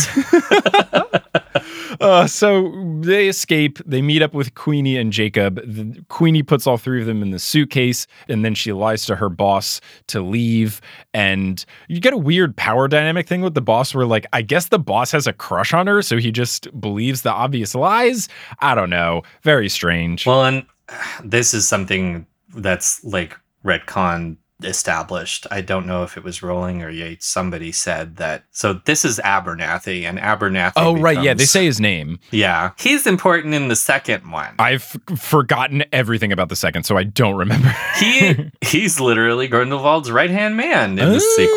So they escape. They meet up with Queenie and Jacob. Queenie puts all three of them in the suitcase, and then she lies to her boss to leave. And you get a weird power dynamic thing with the boss where, like, I guess the boss has a crush on her, so he just believes the obvious lies. I don't know. Very strange. Well, and this is something that's like retcon established. I don't know if it was Rowling or Yates. Somebody said that. So this is Abernathy, and Abernathy. Oh, right. Yeah, they say his name. Yeah. He's important in the second one. I've forgotten everything about the second, so I don't remember. He's literally Grindelwald's right-hand man in the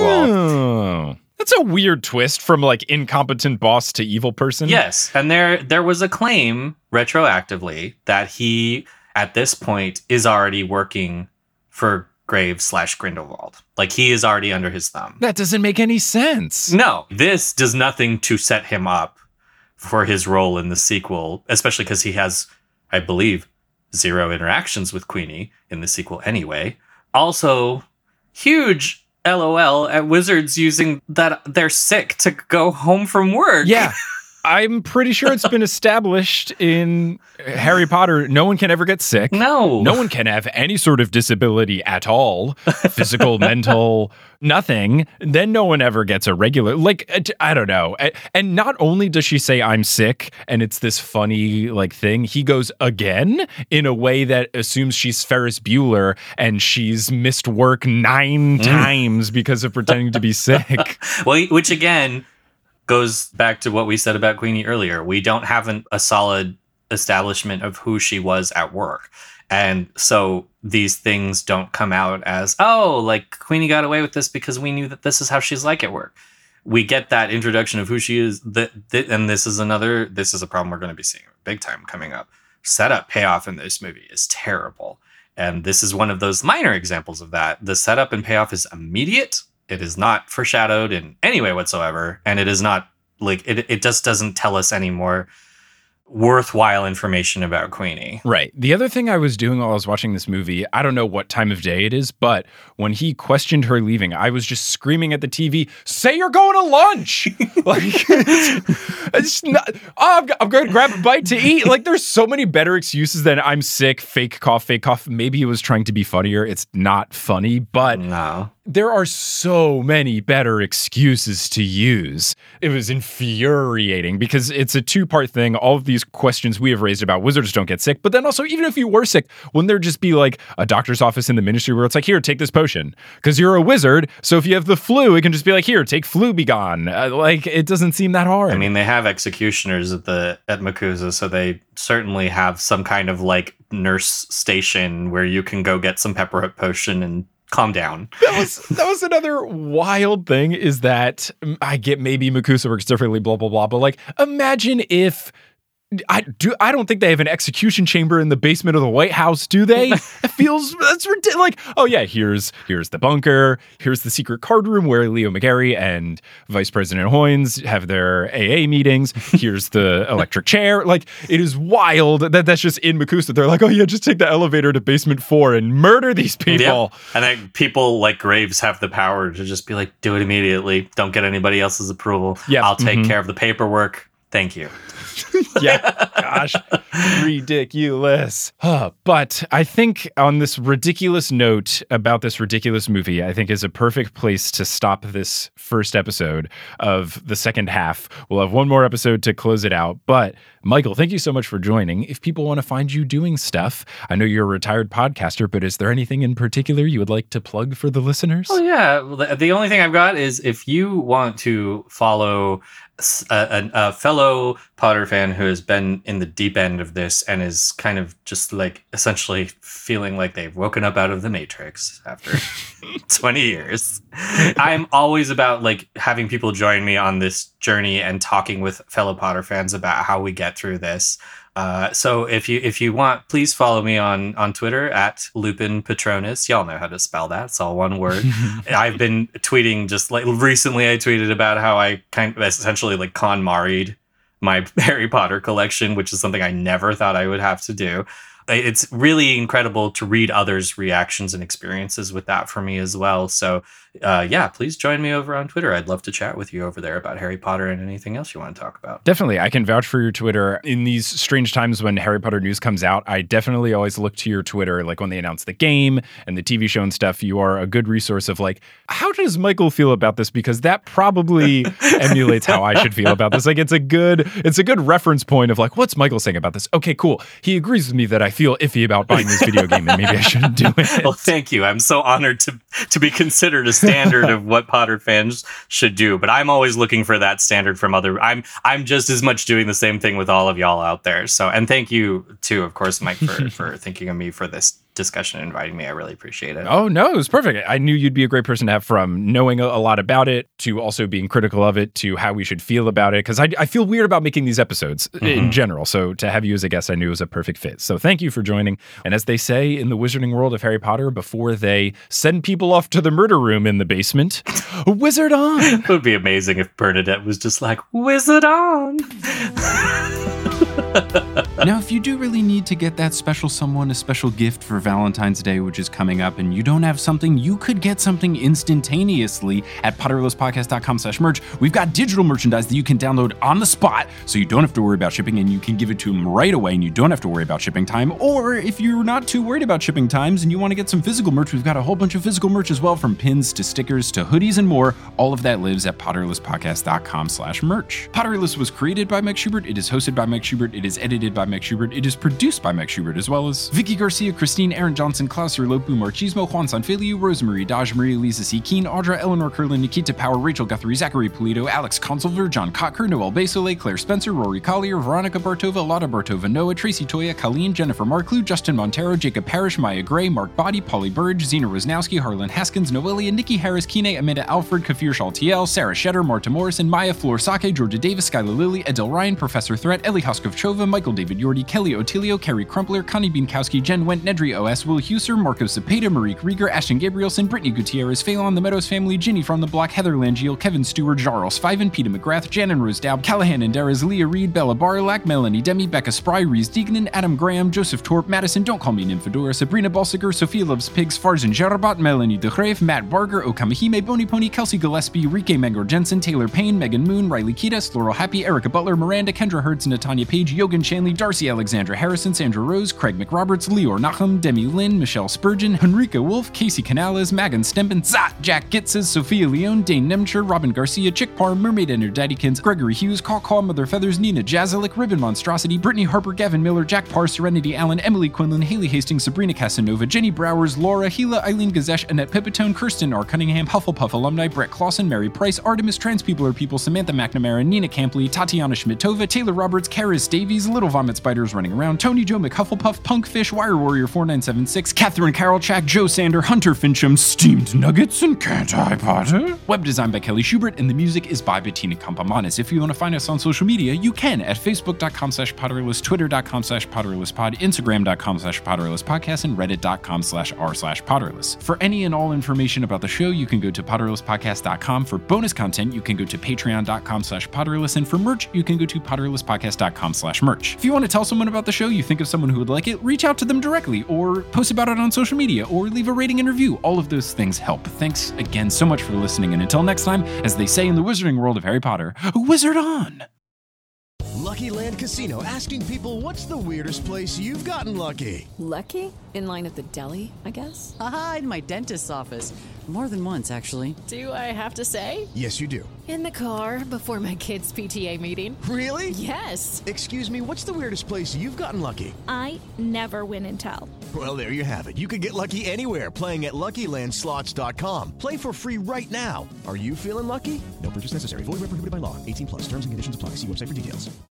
sequel. That's a weird twist from like incompetent boss to evil person. Yes. And there was a claim retroactively that he, at this point, is already working for Graves/Grindelwald. Like, he is already under his thumb. That doesn't make any sense. No, this does nothing to set him up for his role in the sequel, especially because he has, I believe, 0 interactions with Queenie in the sequel anyway. Also, huge LOL at Wizards using that they're sick to go home from work. Yeah. I'm pretty sure it's been established in Harry Potter. No one can ever get sick. No. No one can have any sort of disability at all. Physical, mental, nothing. Then no one ever gets a regular, like, I don't know. And not only does she say, I'm sick, and it's this funny, like, thing, he goes again in a way that assumes she's Ferris Bueller and she's missed work 9 times because of pretending to be sick. Well, which again goes back to what we said about Queenie earlier. We don't have a solid establishment of who she was at work. And so these things don't come out as, oh, like Queenie got away with this because we knew that this is how she's like at work. We get that introduction of who she is. And this is a problem we're going to be seeing big time coming up. Setup payoff in this movie is terrible. And this is one of those minor examples of that. The setup and payoff is immediate. It is not foreshadowed in any way whatsoever. And it is not like, it just doesn't tell us any more worthwhile information about Queenie. Right. The other thing I was doing while I was watching this movie, I don't know what time of day it is, but when he questioned her leaving, I was just screaming at the TV, say you're going to lunch. Like, it's not, I'm going to grab a bite to eat. Like, there's so many better excuses than I'm sick, fake cough. Maybe he was trying to be funnier. It's not funny, but no. There are so many better excuses to use. It was infuriating because it's a 2-part thing. All of these questions we have raised about wizards don't get sick, but then also, even if you were sick, wouldn't there just be like a doctor's office in the ministry where it's like, here, take this potion because you're a wizard. So if you have the flu, it can just be like, here, take flu be gone. Like, it doesn't seem that hard. I mean, they have executioners at MACUSA, so they certainly have some kind of like nurse station where you can go get some peppermint potion and calm down. That was another wild thing, is that I get maybe MACUSA works differently, blah, blah, blah. But like, imagine if I don't think they have an execution chamber in the basement of the White House, do they? It feels, that's ridiculous. Like, oh yeah, here's the bunker, here's the secret card room where Leo McGarry and Vice President Hoynes have their AA meetings. Here's the electric chair. Like, it is wild that that's just in MACUSA. They're like, oh yeah, just take the elevator to basement 4 and murder these people. Yep. And then people like Graves have the power to just be like, do it immediately. Don't get anybody else's approval. Yep. I'll take care of the paperwork. Thank you. Yeah, gosh, ridiculous. But I think on this ridiculous note about this ridiculous movie, I think is a perfect place to stop this first episode of the second half. We'll have one more episode to close it out. But Michael, thank you so much for joining. If people want to find you doing stuff, I know you're a retired podcaster, but is there anything in particular you would like to plug for the listeners? Oh, yeah. Well, the only thing I've got is if you want to follow a fellow Potter fan who has been in the deep end of this and is kind of just like essentially feeling like they've woken up out of the Matrix after 20 years. I'm always about like having people join me on this journey and talking with fellow Potter fans about how we get through this. So if you want, please follow me on Twitter at Lupin Patronus. Y'all know how to spell that. It's all one word. I've been tweeting just like recently I tweeted about how I kind of essentially like KonMari'd my Harry Potter collection, which is something I never thought I would have to do. It's really incredible to read others' reactions and experiences with that for me as well. So yeah, please join me over on Twitter. I'd love to chat with you over there about Harry Potter and anything else you want to talk about. Definitely. I can vouch for your Twitter. In these strange times when Harry Potter news comes out, I definitely always look to your Twitter, like when they announce the game and the TV show and stuff. You are a good resource of like, how does Michael feel about this? Because that probably emulates how I should feel about this. Like, it's a good reference point of like, what's Michael saying about this? Okay, cool. He agrees with me that I feel iffy about buying this video game and maybe I shouldn't do it. Well, thank you. I'm so honored to be considered a standard of what Potter fans should do, but I'm always looking for that standard from other. I'm just as much doing the same thing with all of y'all out there. So, and thank you too, of course, Mike, for thinking of me for this discussion and inviting me. I really appreciate it. Oh, no, it was perfect. I knew you'd be a great person to have, from knowing a lot about it to also being critical of it to how we should feel about it. Because I feel weird about making these episodes in general. So to have you as a guest, I knew was a perfect fit. So thank you for joining. And as they say in the wizarding world of Harry Potter, before they send people off to the murder room in the basement, wizard on. It would be amazing if Bernadette was just like, wizard on. Now, if you do really need to get that special someone a special gift for Valentine's Day, which is coming up, and you don't have something, you could get something instantaneously at potterlesspodcast.com/merch. We've got digital merchandise that you can download on the spot, so you don't have to worry about shipping, and you can give it to them right away, and you don't have to worry about shipping time. Or if you're not too worried about shipping times and you want to get some physical merch, we've got a whole bunch of physical merch as well, from pins to stickers to hoodies and more. All of that lives at potterlesspodcast.com/merch. Potterless was created by Mike Schubert. It is hosted by Mike Schubert. It is edited by Mike Schubert. It is produced by Mike Schubert, as well as Vicky Garcia, Christine, Aaron Johnson, Klaus Lopu, Marchismo, Juan Sanfilio, Rosemary Dodge, Maria Lisa C. Keen, Audra, Eleanor Curlin, Nikita Power, Rachel Guthrie, Zachary Polito, Alex Consulver, John Cocker, Noel Basole, Claire Spencer, Rory Collier, Veronica Bartova, Lotta Bartova, Noah, Tracy Toya, Colleen, Jennifer Marklew, Justin Montero, Jacob Parrish, Maya Gray, Mark Body, Polly Burge, Zena Rosnowski, Harlan Haskins, Noelia, Nikki Harris, Kine, Amanda Alfred, Kafir Shaltiel, Sarah Shetter, Marta Morrison, Maya Flor Sake, Georgia Davis, Skyla Lilly, Adele Ryan, Professor Threat, Ellie Hoskov-Chova, Michael David Yordi, Kelly Otilio, Carrie Crumpler, Connie Bienkowski, Jen Went, Nedry OS, Will Huser, Marco Cepeda, Marique Rieger, Ashton Gabrielson, Brittany Gutierrez, Phelan, The Meadows Family, Ginny from the Block, Heather Langiel, Kevin Stewart, Jarls Fiven, Peter McGrath, Jan Rose Dowd, Callahan and Darez, Leah Reed, Bella Barlack, Melanie Demi, Becca Spry, Reese Deignan, Adam Graham, Joseph Torp, Madison, Don't Call Me Nymphadora, Sabrina Balsiger, Sophia Loves Pigs, Farzan Jarabat, Melanie DeGrave, Matt Barger, Okamahime, Bony Pony, Kelsey Gillespie, Rike Mangor Jensen, Taylor Payne, Megan Moon, Riley Kiedis, Laurel Happy, Erica Butler, Miranda, Kendra Hertz, Natanya Page, Yogan Shanley, Darcy Alexandra Harrison, Sandra Rose, Craig McRoberts, Leor Nachum, Demi Lynn, Michelle Spurgeon, Henrika Wolf, Casey Canales, Magan Stempen, Zat, Jack Gitzes, Sophia Leone, Dane Nemcher, Robin Garcia, Chick Parr, Mermaid and her Daddykins, Gregory Hughes, Caw, Mother Feathers, Nina Jazalik, Ribbon Monstrosity, Brittany Harper, Gavin Miller, Jack Parr, Serenity Allen, Emily Quinlan, Haley Hastings, Sabrina Casanova, Jenny Browers, Laura, Gila, Eileen Gazesh, Annette Pipitone, Kirsten R. Cunningham, Hufflepuff alumni, Brett Clausen, Mary Price, Artemis, Trans People Are People, Samantha McNamara, Nina Campley, Tatiana Schmidtova, Taylor Roberts, Karis Davies, Little Vomit Rabbit Spiders Running Around, Tony Joe McHufflepuff, Punkfish, Wire Warrior 4976, Catherine Carolchak, Joe Sander, Hunter Fincham, Steamed Nuggets, and Can't I Potter? Web design by Kelly Schubert, and the music is by Bettina Kampamanis. If you want to find us on social media, you can at facebook.com/Potterless, twitter.com/PotterlessPod, instagram.com/PotterlessPodcast, and reddit.com/r/Potterless. For any and all information about the show, you can go to PotterlessPodcast.com. For bonus content, you can go to patreon.com/Potterless, and for merch, you can go to PotterlessPodcast.com/merch. If you want to tell someone about the show, you think of someone who would like it, reach out to them directly, or post about it on social media, or leave a rating and review. All of those things help. Thanks again so much for listening, and until next time, as they say in the wizarding world of Harry Potter, wizard on! Lucky Land Casino, asking people, what's the weirdest place you've gotten lucky? Lucky? In line at the deli, I guess? Aha, in my dentist's office. More than once, actually. Do I have to say? Yes, you do. In the car before my kids' PTA meeting. Really? Yes. Excuse me, what's the weirdest place you've gotten lucky? I never win and tell. Well, there you have it. You can get lucky anywhere, playing at LuckyLandSlots.com. Play for free right now. Are you feeling lucky? No purchase necessary. Void where prohibited by law. 18+. Terms and conditions apply. See website for details.